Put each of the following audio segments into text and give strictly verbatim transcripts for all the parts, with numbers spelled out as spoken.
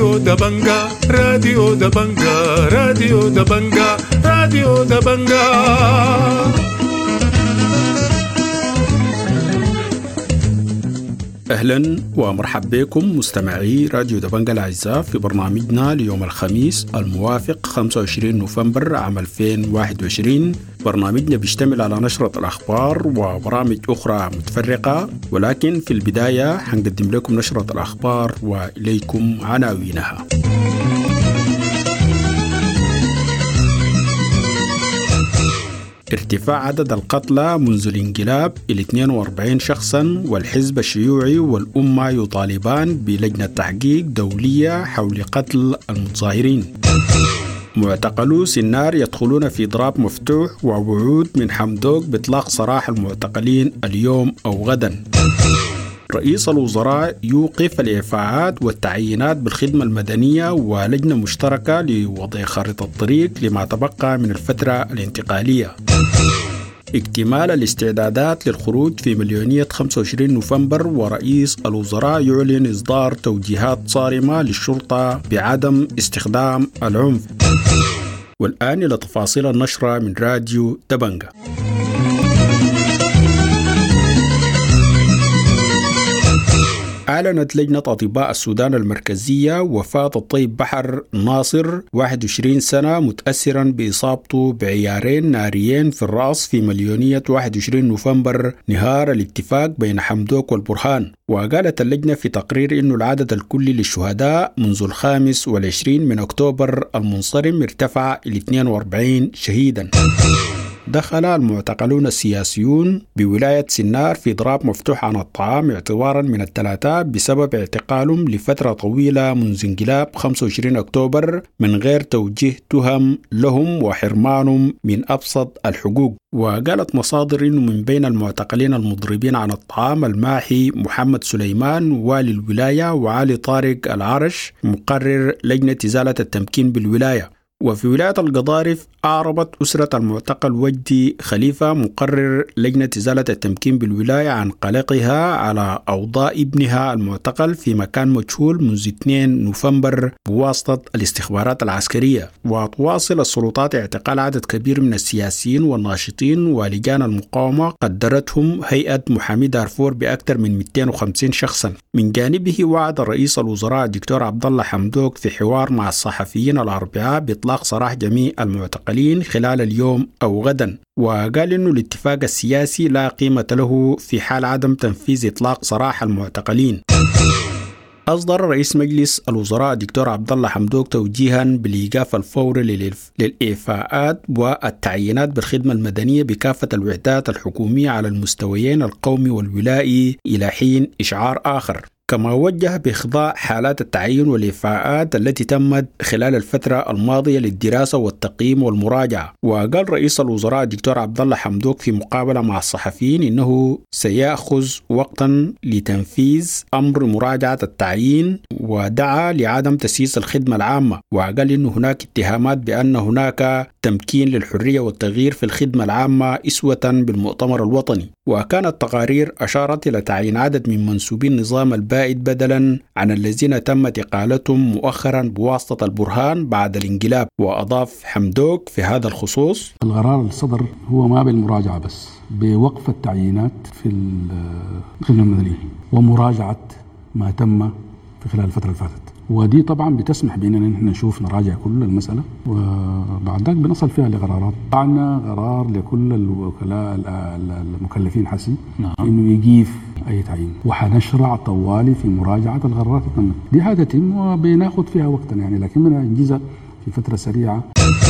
راديو دبنجا راديو دبنجا راديو دبنجا راديو دبنجا. أهلا ومرحبا بكم مستمعي راديو دبنجا الأعزاء في برنامجنا ليوم الخميس الموافق خمسة وعشرين نوفمبر عام ألفين وواحد وعشرين. برنامجنا بيشتمل على نشرة الأخبار وبرامج أخرى متفرقة، ولكن في البداية حنقدم لكم نشرة الأخبار وإليكم عناوينها. ارتفاع عدد القتلى منذ الانقلاب إلى اثنين وأربعين شخصا، والحزب الشيوعي والأمة يطالبان بلجنة تحقيق دولية حول قتل المتظاهرين. معتقلو سنار يدخلون في ضراب مفتوح ووعود من حمدوك بإطلاق سراح المعتقلين اليوم أو غدا. رئيس الوزراء يوقف الإعفاءات والتعيينات بالخدمة المدنية ولجنة مشتركة لوضع خارطة الطريق لما تبقى من الفترة الانتقالية. اكتمال الاستعدادات للخروج في مليونية خمسة وعشرين نوفمبر، ورئيس الوزراء يعلن إصدار توجيهات صارمة للشرطة بعدم استخدام العنف. والآن إلى تفاصيل النشرة من راديو دبنجا. أعلنت لجنة أطباء السودان المركزية وفاة الطيب بحر ناصر واحد وعشرين سنة متأثرا بإصابته بعيارين ناريين في الرأس في مليونية واحد وعشرين نوفمبر نهار الاتفاق بين حمدوك والبرهان. وقالت اللجنة في تقرير إنه العدد الكلي للشهداء منذ الخامس والعشرين من أكتوبر المنصرم ارتفع إلى اثنين وأربعين شهيدا. دخل المعتقلون السياسيون بولاية سنار في ضراب مفتوح عن الطعام اعتبارا من الثلاثاء بسبب اعتقالهم لفترة طويلة منذ انقلاب خمسة وعشرين أكتوبر من غير توجيه تهم لهم وحرمانهم من أبسط الحقوق. وقالت مصادر إنه من بين المعتقلين المضربين عن الطعام الماحي محمد سليمان والي الولاية وعلي طارق العرش مقرر لجنة إزالة التمكين بالولاية. وفي ولاية القضارف أعربت أسرة المعتقل وجدي خليفة مقرر لجنة إزالة التمكين بالولاية عن قلقها على أوضاع ابنها المعتقل في مكان مجهول منذ اثنين نوفمبر بواسطة الاستخبارات العسكرية. وتواصل السلطات اعتقال عدد كبير من السياسيين والناشطين، ولجان المقاومة قدرتهم هيئة محامي دارفور بأكثر من مئتين وخمسين شخصا. من جانبه وعد رئيس الوزراء الدكتور عبد الله حمدوك في حوار مع الصحفيين الأربعاء بإطلاق سراح جميع المعتقلين خلال اليوم أو غدا. وقال إنه الاتفاق السياسي لا قيمة له في حال عدم تنفيذ إطلاق سراح المعتقلين. أصدر رئيس مجلس الوزراء الدكتور عبد الله حمدوك توجيها بالإيقاف الفوري للإعفاءات والتعيينات بالخدمة المدنية بكافة الوحدات الحكومية على المستويين القومي والولائي إلى حين إشعار آخر. كما وجه بإخضاع حالات التعيين والإعفاءات التي تمت خلال الفترة الماضية للدراسة والتقييم والمراجعة. وقال رئيس الوزراء الدكتور عبد الله حمدوك في مقابلة مع الصحفيين إنه سيأخذ وقتا لتنفيذ أمر مراجعة التعيين، ودعا لعدم تسييس الخدمة العامة. وقال إنه هناك اتهامات بأن هناك تمكين للحرية والتغيير في الخدمة العامة إسوة بالمؤتمر الوطني. وكانت تقارير أشارت إلى تعيين عدد من منسوبي النظام البائد بدلا عن الذين تمت إقالتهم مؤخرا بواسطة البرهان بعد الانقلاب. وأضاف حمدوك في هذا الخصوص: القرار الصدر هو ما بالمراجعة بس، بوقف التعيينات في الخدمة المدنية ومراجعة ما تم في خلال الفترة اللي فاتت، ودي طبعا بتسمح بأننا نحن نشوف نراجع كل المسألة وبعد ذلك بنصل فيها لقرارات. طبعا قرار لكل الوكلاء المكلفين حسي نعم. إنه يجيف أي تعيين، وحنشرع طوالي في مراجعة القرارات التمت. دي حاجة تتم وبناخد فيها وقتا يعني، لكن بدنا ننجزها في فترة سريعة.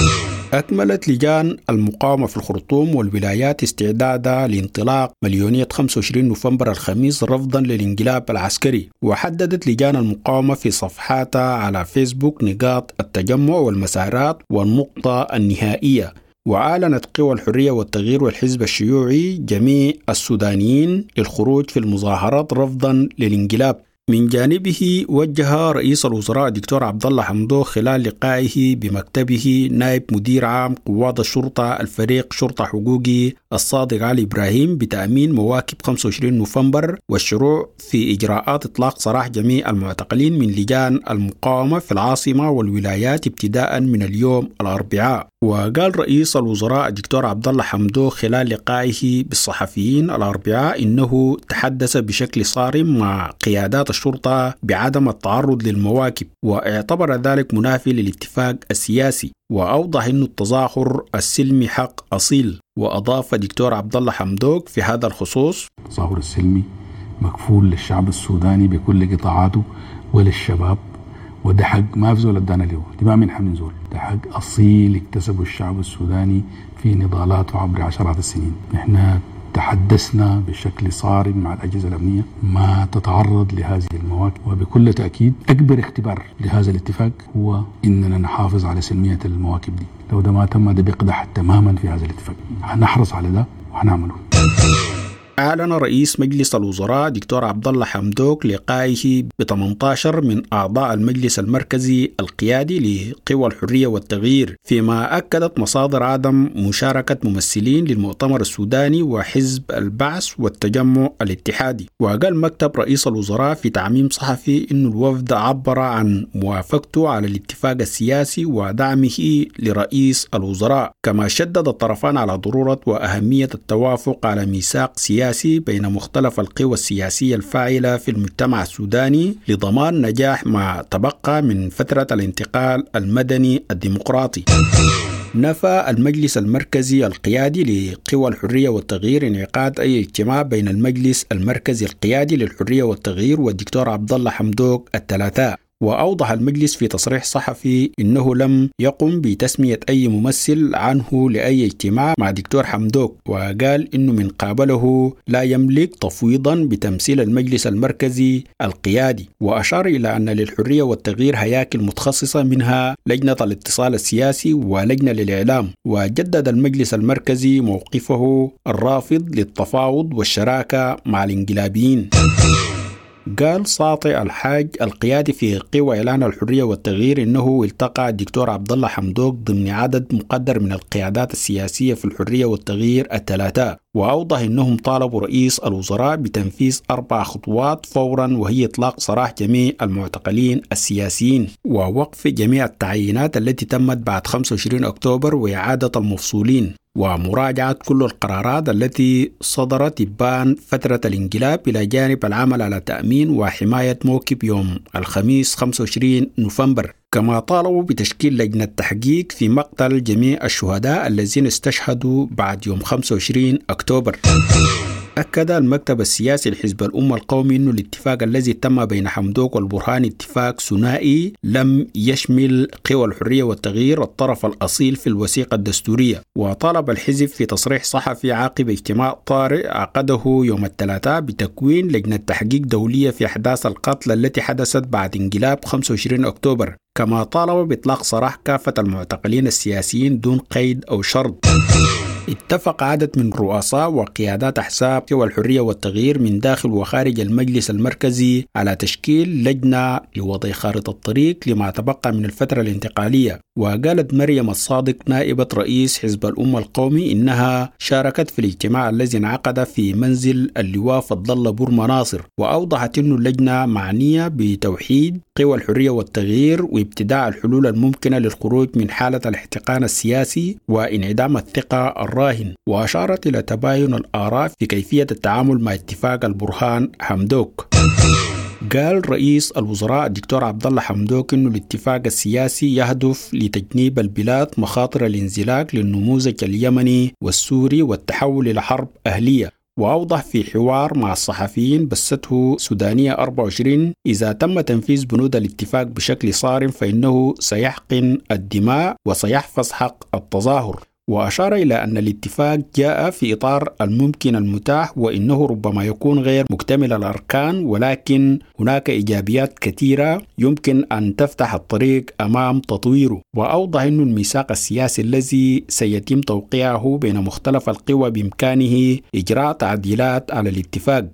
أكملت لجان المقاومة في الخرطوم والولايات استعدادها لانطلاق مليونية خمسة وعشرين نوفمبر الخميس رفضا للانقلاب العسكري. وحددت لجان المقاومة في صفحاتها على فيسبوك نقاط التجمع والمسارات والنقطة النهائية. وأعلنت قوى الحرية والتغيير والحزب الشيوعي جميع السودانيين للخروج في المظاهرات رفضا للانقلاب. من جانبه وجه رئيس الوزراء الدكتور عبد الله حمدوك خلال لقائه بمكتبه نائب مدير عام قوات الشرطة الفريق شرطة حقوقي الصادق علي إبراهيم بتأمين مواكب خمسة وعشرين نوفمبر والشروع في إجراءات إطلاق سراح جميع المعتقلين من لجان المقاومة في العاصمة والولايات ابتداء من اليوم الأربعاء. وقال رئيس الوزراء الدكتور عبد الله حمدوك خلال لقائه بالصحفيين الأربعاء إنه تحدث بشكل صارم مع قيادات الشرطة بعدم التعرض للمواكب، واعتبر ذلك منافي للاتفاق السياسي، وأوضح أن التظاهر السلمي حق أصيل. وأضاف الدكتور عبد الله حمدوك في هذا الخصوص: التظاهر السلمي مكفول للشعب السوداني بكل قطاعاته وللشباب، وده حق ما في زول ادانا له، دي ما منحة من زول، ده حق أصيل اكتسبه الشعب السوداني في نضالاته عبر عشرات السنين. احنا تحدثنا بشكل صارم مع الأجهزة الأمنية ما تتعرض لهذه المواقف، وبكل تأكيد أكبر اختبار لهذا الاتفاق هو إننا نحافظ على سلمية المواكب دي. لو ده ما تم ده بيقدح تماما في هذا الاتفاق، هنحرص على ده وهنعمله. أعلن رئيس مجلس الوزراء دكتور عبد الله حمدوك لقائه ب ثمانية عشر من أعضاء المجلس المركزي القيادي لقوى الحرية والتغيير، فيما أكدت مصادر عدم مشاركة ممثلين للمؤتمر السوداني وحزب البعث والتجمع الاتحادي. وقال مكتب رئيس الوزراء في تعميم صحفي إن الوفد عبر عن موافقته على الاتفاق السياسي ودعمه لرئيس الوزراء، كما شدد الطرفان على ضرورة وأهمية التوافق على ميثاق سياسي بين مختلف القوى السياسية الفاعلة في المجتمع السوداني لضمان نجاح ما تبقى من فترة الانتقال المدني الديمقراطي. نفى المجلس المركزي القيادي لقوى الحرية والتغيير انعقاد أي اجتماع بين المجلس المركزي القيادي للحرية والتغيير والدكتور عبد الله حمدوك الثلاثاء. وأوضح المجلس في تصريح صحفي إنه لم يقم بتسمية أي ممثل عنه لأي اجتماع مع دكتور حمدوك، وقال إنه من قابله لا يملك تفويضا بتمثيل المجلس المركزي القيادي. وأشار إلى أن للحرية والتغيير هياكل متخصصة منها لجنة الاتصال السياسي ولجنة للإعلام. وجدد المجلس المركزي موقفه الرافض للتفاوض والشراكة مع الانقلابيين. قال ساطع الحاج القيادي في قوى إعلان الحرية والتغيير إنه التقى الدكتور عبد الله حمدوك ضمن عدد مقدر من القيادات السياسية في الحرية والتغيير الثلاثاء، وأوضح إنهم طالبوا رئيس الوزراء بتنفيذ أربع خطوات فورا، وهي إطلاق سراح جميع المعتقلين السياسيين ووقف جميع التعيينات التي تمت بعد خمسة وعشرين أكتوبر وإعادة المفصولين، ومراجعة كل القرارات التي صدرت إبان فترة الانقلاب، إلى جانب العمل على تأمين وحماية موكب يوم الخميس خمسة وعشرين نوفمبر. كما طالبوا بتشكيل لجنة تحقيق في مقتل جميع الشهداء الذين استشهدوا بعد يوم خمسة وعشرين أكتوبر. أكد المكتب السياسي لحزب الأمة القومي أن الاتفاق الذي تم بين حمدوك والبرهان اتفاق ثنائي لم يشمل قوى الحرية والتغيير الطرف الأصيل في الوثيقة الدستورية. وطالب الحزب في تصريح صحفي عقب اجتماع طارئ عقده يوم الثلاثاء بتكوين لجنة تحقيق دولية في أحداث القتل التي حدثت بعد انقلاب خمسة وعشرين أكتوبر، كما طالب بإطلاق سراح كافة المعتقلين السياسيين دون قيد أو شرط. اتفق عدد من رؤساء وقيادات أحزاب قوى الحرية والتغيير من داخل وخارج المجلس المركزي على تشكيل لجنة لوضع خارطة الطريق لما تبقى من الفترة الانتقالية. وقالت مريم الصادق نائبة رئيس حزب الأمة القومي إنها شاركت في الاجتماع الذي انعقد في منزل اللواء فضل الله بورما ناصر، وأوضحت أن اللجنة معنية بتوحيد قوى الحرية والتغيير وابتداء الحلول الممكنة للخروج من حالة الاحتقان السياسي وانعدام الثقة الراهن. وأشارت إلى تباين الآراء في كيفية التعامل مع اتفاق البرهان حمدوك. قال رئيس الوزراء الدكتور عبد الله حمدوك إنه الاتفاق السياسي يهدف لتجنيب البلاد مخاطر الانزلاق للنموذج اليمني والسوري والتحول إلى حرب أهلية. وأوضح في حوار مع الصحفيين بثته سودانية أربعة وعشرين: إذا تم تنفيذ بنود الاتفاق بشكل صارم فإنه سيحقن الدماء وسيحفظ حق التظاهر. وأشار إلى أن الاتفاق جاء في إطار الممكن المتاح، وإنه ربما يكون غير مكتمل الأركان، ولكن هناك إيجابيات كثيرة يمكن أن تفتح الطريق أمام تطويره. وأوضح أن الميثاق السياسي الذي سيتم توقيعه بين مختلف القوى بإمكانه إجراء تعديلات على الاتفاق.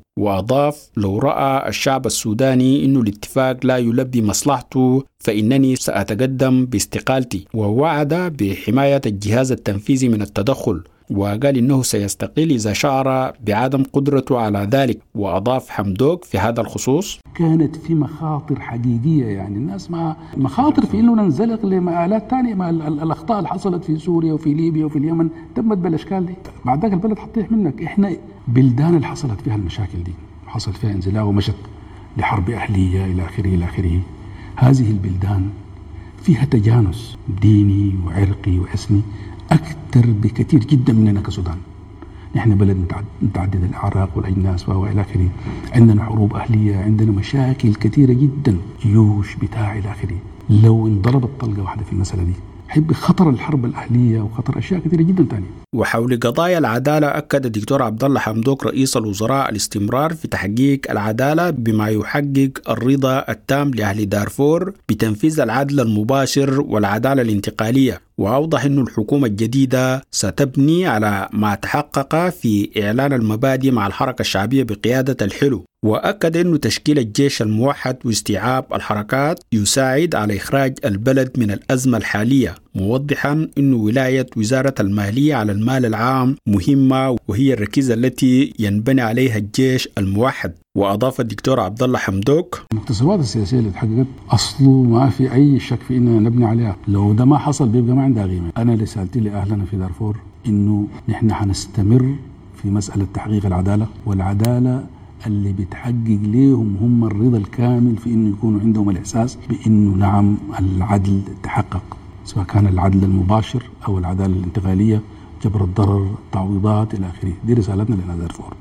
وأضاف: لو رأى الشعب السوداني أن الاتفاق لا يلبي مصلحته فإنني سأتقدم باستقالتي، ووعد بحماية الجهاز التنفيذي من التدخل، وقال إنه سيستقيل إذا شعر بعدم قدرته على ذلك. وأضاف حمدوك في هذا الخصوص: كانت في مخاطر حقيقية، يعني الناس مع مخاطر في إنه ننزلق لمآلات تانية، مع الأخطاء اللي حصلت في سوريا وفي ليبيا وفي اليمن تمت بالأشكال دي. بعد ذاك البلد حطيح منك. إحنا بلدان اللي حصلت فيها المشاكل دي، حصل فيها انزلاق ومشت لحرب أهلية إلى آخره إلى آخره. هذه البلدان فيها تجانس ديني وعرقي واسمي أكثر بكثير جدا مننا كسودان. نحن بلد متعدد الأعراق والأجناس وإلى آخره، عندنا حروب أهلية، عندنا مشاكل كثيرة جدا، جيوش بتاع إلى آخره. لو انضربت طلقة واحدة في المسألة دي حب خطر الحرب الأهلية وخطر أشياء كثيرة جدا تانية. وحول قضايا العدالة، أكد الدكتور عبد الله حمدوك رئيس الوزراء الاستمرار في تحقيق العدالة بما يحقق الرضا التام لأهل دارفور بتنفيذ العدل المباشر والعدالة الانتقالية. وأوضح أن الحكومة الجديدة ستبني على ما تحقق في إعلان المبادئ مع الحركة الشعبية بقيادة الحلو. وأكد أن تشكيل الجيش الموحد واستيعاب الحركات يساعد على إخراج البلد من الأزمة الحالية، موضحا أن ولاية وزارة المالية على المال العام مهمة وهي الركيزة التي ينبني عليها الجيش الموحد. وأضاف الدكتور عبد الله حمدوك: المكتسبات السياسية اللي تحققت أصله ما في أي شك في إننا نبني عليها، لو ده ما حصل بيبقى ما عندها قيمة. أنا رسالتي لأهلنا في دارفور إنه نحن حنستمر في مسألة تحقيق العدالة، والعدالة اللي بتحقق ليهم هم الرضا الكامل في إنه يكونوا عندهم الإحساس بإنه نعم العدل تحقق، سواء كان العدل المباشر أو العدالة الانتقالية، جبر الضرر، التعويضات إلى آخره. دي رسالتنا لنا دارفور.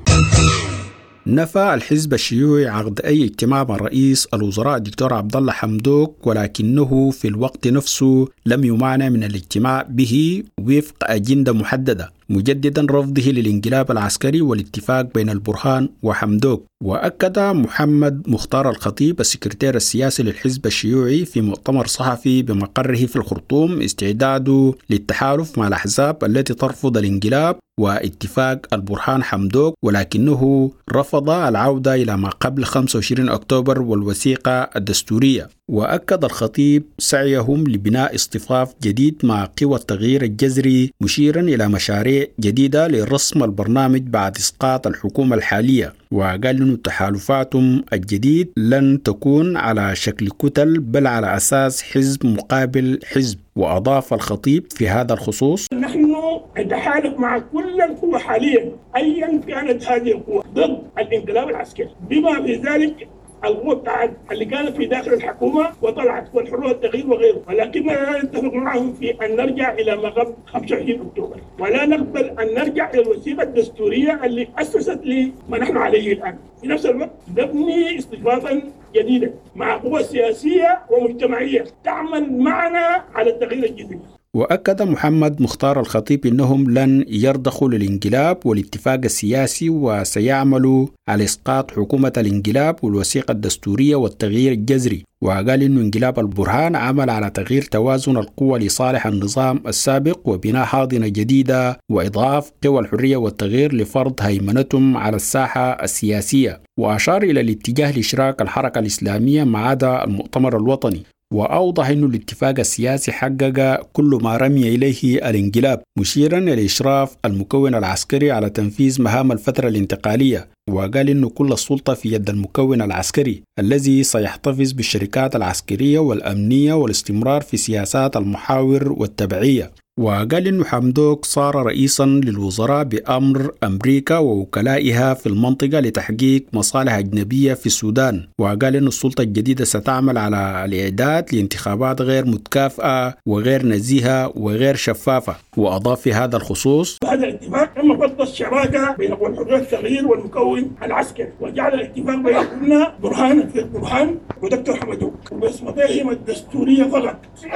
نفى الحزب الشيوعي عقد أي اجتماع مع رئيس الوزراء الدكتور عبد الله حمدوك، ولكنه في الوقت نفسه لم يمانع من الاجتماع به وفق أجندة محددة، مجددا رفضه للانقلاب العسكري والاتفاق بين البرهان وحمدوك. وأكد محمد مختار الخطيب السكرتير السياسي للحزب الشيوعي في مؤتمر صحفي بمقره في الخرطوم استعداده للتحالف مع الأحزاب التي ترفض الانقلاب واتفاق البرهان حمدوك، ولكنه رفض العودة إلى ما قبل خمسة وعشرين أكتوبر والوثيقة الدستورية. وأكد الخطيب سعيهم لبناء اصطفاف جديد مع قوى التغيير الجذري، مشيرا إلى مشاريع جديدة لرسم البرنامج بعد إسقاط الحكومة الحالية. وقال أن تحالفاتهم الجديد لن تكون على شكل كتل بل على أساس حزب مقابل حزب. وأضاف الخطيب في هذا الخصوص: نحن نتحالف مع كل القوى حاليا أيا كانت هذه القوى ضد الانقلاب العسكري، بما في ذلك القوة بتاعت اللي كانت في داخل الحكومة وطلعت والحرية التغيير وغيره، ولكننا لا نتفق معهم في أن نرجع إلى ما قبل خمسة وعشرين أكتوبر، ولا نقبل أن نرجع إلى الوثيقة الدستورية اللي أسست لما نحن عليه الآن. في نفس الوقت نبني اصطفافا جديدا مع قوى سياسية ومجتمعية تعمل معنا على التغيير الجذري. وأكد محمد مختار الخطيب أنهم لن يرضخوا للانقلاب والاتفاق السياسي، وسيعملوا على إسقاط حكومة الانقلاب والوثيقة الدستورية والتغيير الجذري. وقال أن انقلاب البرهان عمل على تغيير توازن القوى لصالح النظام السابق وبناء حاضنة جديدة وإضعاف قوى الحرية والتغيير لفرض هيمنتهم على الساحة السياسية. وأشار إلى الاتجاه لإشراك الحركة الإسلامية مع عدا المؤتمر الوطني. وأوضح أن الاتفاق السياسي حقق كل ما رمي إليه الانقلاب، مشيرا إلى إشراف المكون العسكري على تنفيذ مهام الفترة الانتقالية. وقال أن كل السلطة في يد المكون العسكري الذي سيحتفظ بالشركات العسكرية والأمنية والاستمرار في سياسات المحاور والتبعية. وقال أن حمدوك صار رئيسا للوزراء بأمر أمريكا ووكلائها في المنطقة لتحقيق مصالح أجنبية في السودان. وقال أن السلطة الجديدة ستعمل على الإعداد لانتخابات غير متكافئة وغير نزيهة وغير شفافة. وأضاف في هذا الخصوص: هذا الاتفاق تم فرض الشراكة بين قوى الحرية التغيير والمكون العسكري، وجعل الاتفاق بيننا برهان في برهان ودكتور حمدوك وبصمتهم الدستورية فقط،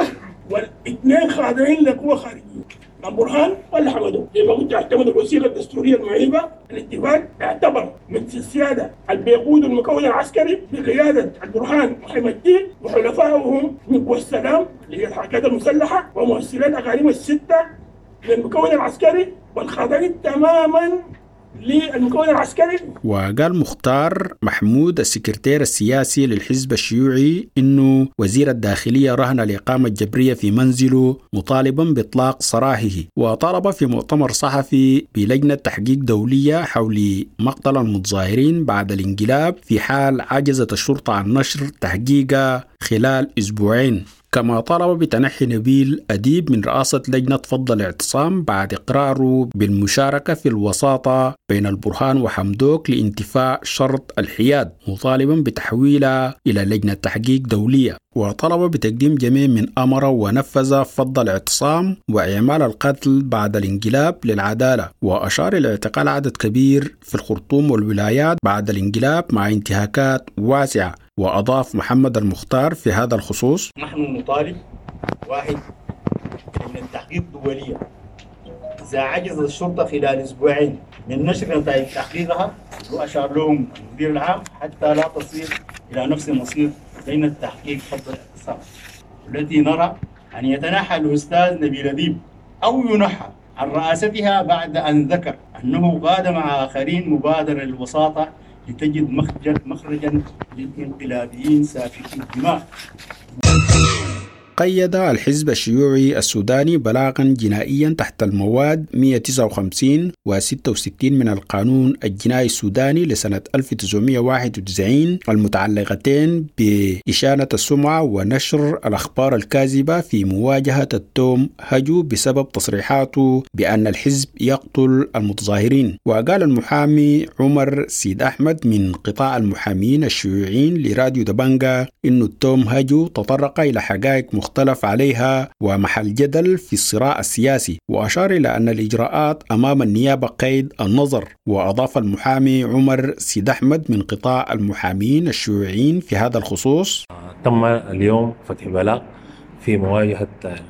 والاثنين خاضعين لقوة خارجية، البرهان ولا حمدوك. لما كنت اعتمد الوثيقة الدستورية المعيبة، الاتفاق اعتبر من السيادة البيقود المكون العسكري بقيادة البرهان وحمد الدين وحلفائهم من قوى السلام اللي هي الحركات المسلحة ومؤسسات الأقاليم الستة من المكون العسكري، والخاضعين تماما للمكون العسكري. وقال مختار محمود السكرتير السياسي للحزب الشيوعي إنه وزير الداخلية رهن الإقامة الجبرية في منزله مطالبا بإطلاق سراحه، وطلب في مؤتمر صحفي بلجنة تحقيق دولية حول مقتل المتظاهرين بعد الانقلاب في حال عجزت الشرطة عن نشر تحقيقها خلال أسبوعين. كما طلب بتنحي نبيل أديب من رئاسة لجنة فض الاعتصام بعد إقراره بالمشاركة في الوساطة بين البرهان وحمدوك لانتفاء شرط الحياد، مطالبا بتحويلها إلى لجنة تحقيق دولية. وطلب بتقديم جميع من أمر ونفذ فض الاعتصام وإعمال القتل بعد الانقلاب للعدالة، وأشار إلى اعتقال عدد كبير في الخرطوم والولايات بعد الانقلاب مع انتهاكات واسعة. وأضاف محمد المختار في هذا الخصوص: نحن نطالب واحد من التحقيق الدولية، إذا عجز الشرطة خلال أسبوعين من نشر نتائج تحقيقها، وأشار لهم المدير العام حتى لا تصير إلى نفس المصير بين التحقيق فض الاعتصام، التي نرى أن يتنحى الأستاذ نبيل أديب أو ينحى عن رئاستها بعد أن ذكر أنه قاد مع آخرين مبادرة للوساطة لتجد مخرجا للانقلابيين سافكي الدماء. قيد الحزب الشيوعي السوداني بلاغا جنائيا تحت المواد مئة وتسعة وخمسين و ستة وستين من القانون الجنائي السوداني لسنة ألف وتسعمئة وواحد وتسعين المتعلقتين بإشانة السمعة ونشر الأخبار الكاذبة في مواجهة التوم هجو بسبب تصريحاته بأن الحزب يقتل المتظاهرين. وقال المحامي عمر سيد أحمد من قطاع المحامين الشيوعيين لراديو دبنجا إن التوم هجو تطرق إلى حقائق مختلف عليها ومحل جدل في الصراع السياسي، وأشار إلى أن الإجراءات أمام النيابة قيد النظر. وأضاف المحامي عمر سيد أحمد من قطاع المحامين الشيوعيين في هذا الخصوص: تم اليوم فتح بلاغ في مواجهة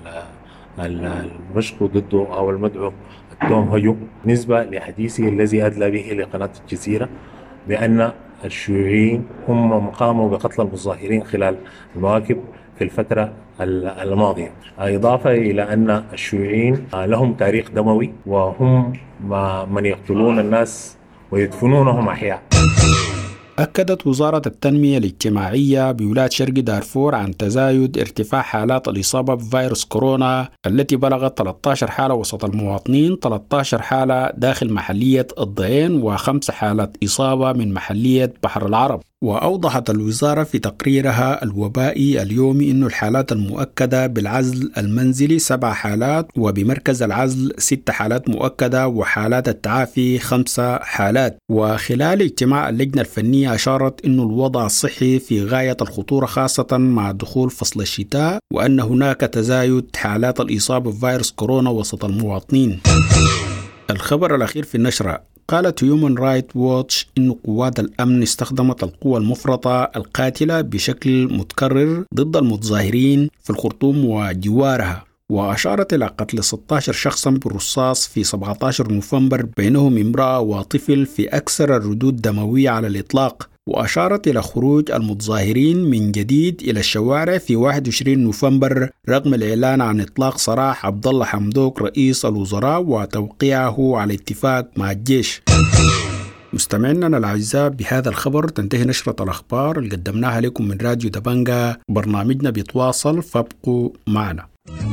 المشكو ضده أو المدعو التوم هجو نسبة لحديثه الذي أدلى به لقناة الجزيرة بأن الشيوعيين هم قاموا بقتل المتظاهرين خلال المواكب في الفترة الماضية، إضافة إلى أن الشيوعيين لهم تاريخ دموي وهم من يقتلون الناس ويدفنونهم أحياء. أكدت وزارة التنمية الاجتماعية بولاية شرق دارفور عن تزايد ارتفاع حالات الإصابة بفيروس كورونا التي بلغت ثلاثة عشر حالة وسط المواطنين، ثلاثة عشر حالة داخل محلية الضيين، وخمس حالات إصابة من محلية بحر العرب. وأوضحت الوزارة في تقريرها الوبائي اليومي أن الحالات المؤكدة بالعزل المنزلي سبع حالات، وبمركز العزل ست حالات مؤكدة، وحالات التعافي خمسة حالات. وخلال اجتماع اللجنة الفنية أشارت أن الوضع الصحي في غاية الخطورة خاصة مع دخول فصل الشتاء، وأن هناك تزايد حالات الإصابة بفيروس كورونا وسط المواطنين. الخبر الأخير في النشرة: قالت هيومن رايت ووتش إن قوات الأمن استخدمت القوى المفرطة القاتلة بشكل متكرر ضد المتظاهرين في الخرطوم وجوارها، وأشارت إلى قتل ستة عشر شخصا بالرصاص في سبعة عشر نوفمبر بينهم امرأة وطفل في أكثر الردود دموية على الإطلاق. وأشارت إلى خروج المتظاهرين من جديد إلى الشوارع في واحد وعشرين نوفمبر رغم الإعلان عن إطلاق سراح عبد الله حمدوك رئيس الوزراء وتوقيعه على اتفاق مع الجيش. مستمعينا الأعزاء، بهذا الخبر تنتهي نشرة الأخبار اللي قدمناها لكم من راديو دبنجا. برنامجنا بيتواصل، فابقوا معنا.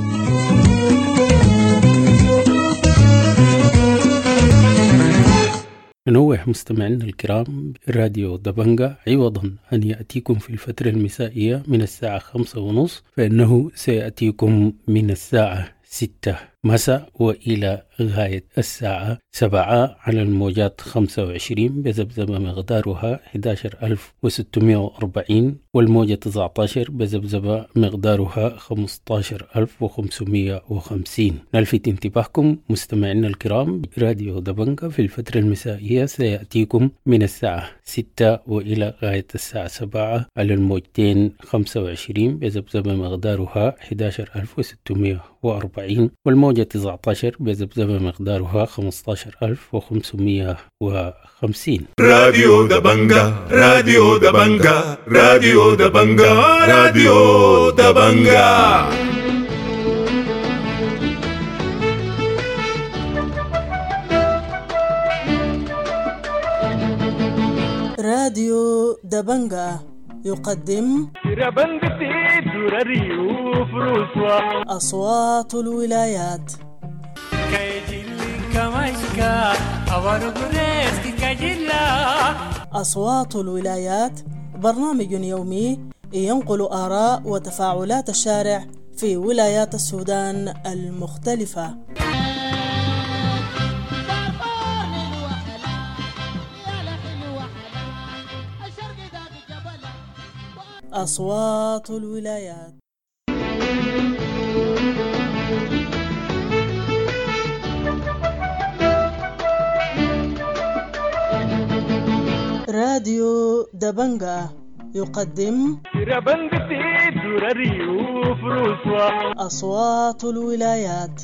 ننوه مستمعينا الكرام راديو دبنجا عوضا أن يأتيكم في الفترة المسائية من الساعة خمسة ونصف، فإنه سيأتيكم من الساعة ستة مساء وإلى غاية الساعة سبعة على الموجات خمسة وعشرين بذبذبة مقدارها أحد عشر ألف وستمئة وأربعين، والموجة تسعة عشر بذبذبة مقدارها خمسة عشر ألف وخمسمئة وخمسين. نلفت انتباهكم مستمعينا الكرام، راديو دبنجا في الفترة المسائية سيأتيكم من الساعة ستة وإلى غاية الساعة سبعة على الموجتين خمسة وعشرين بذبذبة مقدارها أحد عشر ألف وستمئة وأربعين، والموجة تسعة عشر بذبذبة مقدارها خمسة عشر ألف وخمسمئة وخمسين. راديو دبنجا راديو دبنجا راديو دبنجا راديو دبنجا. راديو دبنجا يقدم أصوات الولايات. أصوات الولايات برنامج يومي ينقل آراء وتفاعلات الشارع في ولايات السودان المختلفة. أصوات الولايات. راديو دبنجا يقدم أصوات الولايات.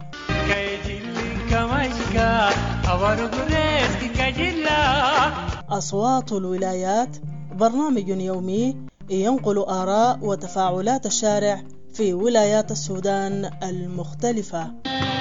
أصوات الولايات برنامج يومي ينقل آراء وتفاعلات الشارع في ولايات السودان المختلفة.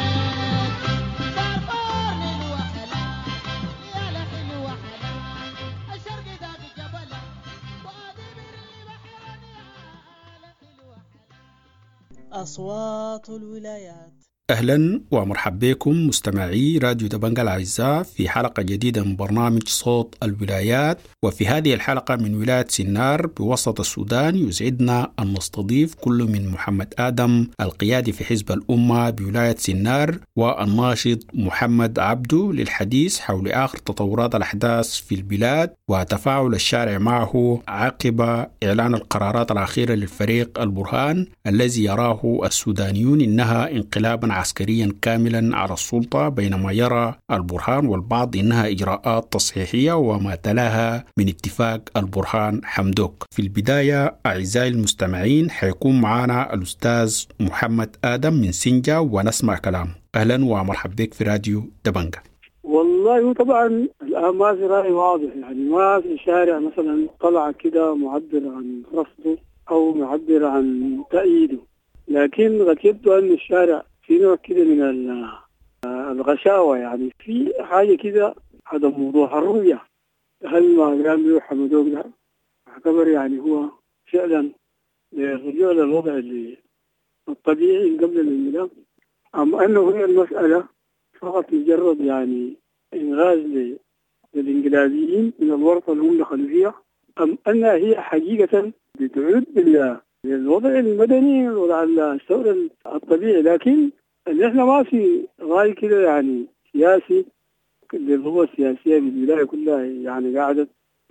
أصوات الولايات. أهلا ومرحبا بكم مستمعي راديو دبنجا الأعزاء في حلقة جديدة من برنامج صوت الولايات. وفي هذه الحلقة من ولاية سنار بوسط السودان يسعدنا أن نستضيف كل من محمد آدم القيادي في حزب الأمة بولاية سنار والناشط محمد عبدو للحديث حول آخر تطورات الأحداث في البلاد وتفاعل الشارع معه عقب إعلان القرارات الأخيرة للفريق البرهان الذي يراه السودانيون إنها انقلابا عسكريا كاملا على السلطة، بينما يرى البرهان والبعض إنها إجراءات تصحيحية وما تلاها من اتفاق البرهان حمدوك. في البداية أعزائي المستمعين حيكون معنا الأستاذ محمد آدم من سنجا ونسمع كلامه. أهلا ومرحبا بك في راديو دبنجا. والله طبعا الآن ما في رأي واضح، يعني ما في شارع مثلا طلع كده معبر عن رفضه أو معبر عن تأييده، لكن قد يبدو أن الشارع في نوع كده من الغشاوة، يعني في حاجة كده عدم وضوح الرؤية. هل ما قام به حمدوك ده اعتبر يعني هو فعلا الرجوع للوضع الطبيعي قبل الانقلاب، أم أنه هي المسألة فقط مجرد يعني إنغاز للإنقلابيين من الورطة اللي هم دخلوا فيها، أم أنها هي حقيقة بتعود للوضع المدني وضع الثورة الطبيعي. لكن احنا ما في غاية كده يعني سياسي، القوى السياسية بالولاية كلها يعني قاعدة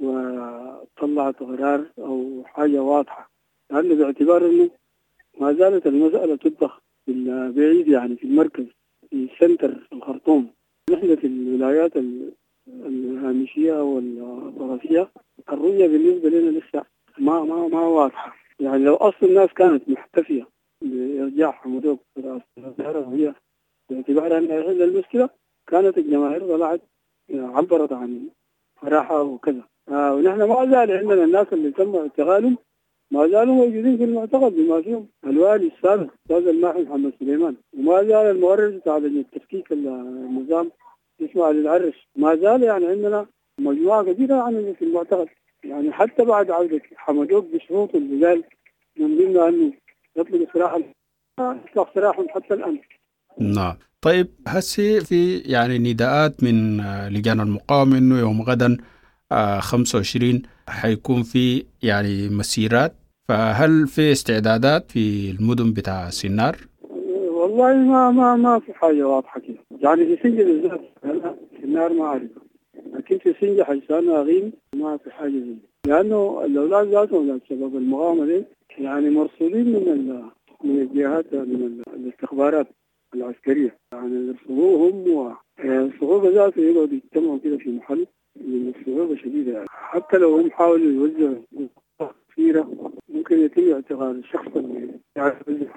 وطلعت قرار أو حاجة واضحة، لأنه باعتبار أنه ما زالت المسألة تطبخ بعيد يعني في المركز في سنتر الخرطوم. نحن في الولايات الهامشية والطرفية الرؤية بالنسبة لنا لسه ما ما ما واضحة. يعني لو أصل الناس كانت محتفية بإرجاع حمدوك وهي باعتبار أنها يحل المشكلة، كانت الجماهير طلعت عبرت عن فرحة وكذا. آه ونحن ما زال عندنا الناس اللي تم اعتقالهم ما زالوا موجودين في المعتقل، بما فيهم الوالي السابق أستاذ الماحي محمد سليمان، وما زال المؤرخ بتاع التفكيك النظام اسماعيل العرش، ما زال يعني عندنا مجموعة كبيرة يعني في المعتقل. يعني حتى بعد عودة حمدوك بشروط اللي قال من ضمنها أنه يطلق سراحهم يطلق سراحهم حتى الآن. نعم. طيب هسي في يعني نداءات من لجان المقاومة إنه يوم غدا خمسة وعشرين حيكون في يعني مسيرات، فهل في استعدادات في المدن بتاع سنار؟ والله ما ما ما في حاجة واضحة كده، يعني في سنجة بالذات هلا سنار ما أعرف، لكن في سنجة حيسان أغيم ما في حاجة زي، لأنه الأولاد ذاتهم ذات شباب المقاومة دي يعني مرصودين من من الجهات من الاستخبارات العسكرية، يعني يرصدوهم والصعوبة ذاته يقعدوا يجتمعوا كده في محل من الصعوبة شديدة، يعني حتى لو هم حاولوا يوزعوا كثيرة ممكن يتم اعتقال الشخص اللي يوزع.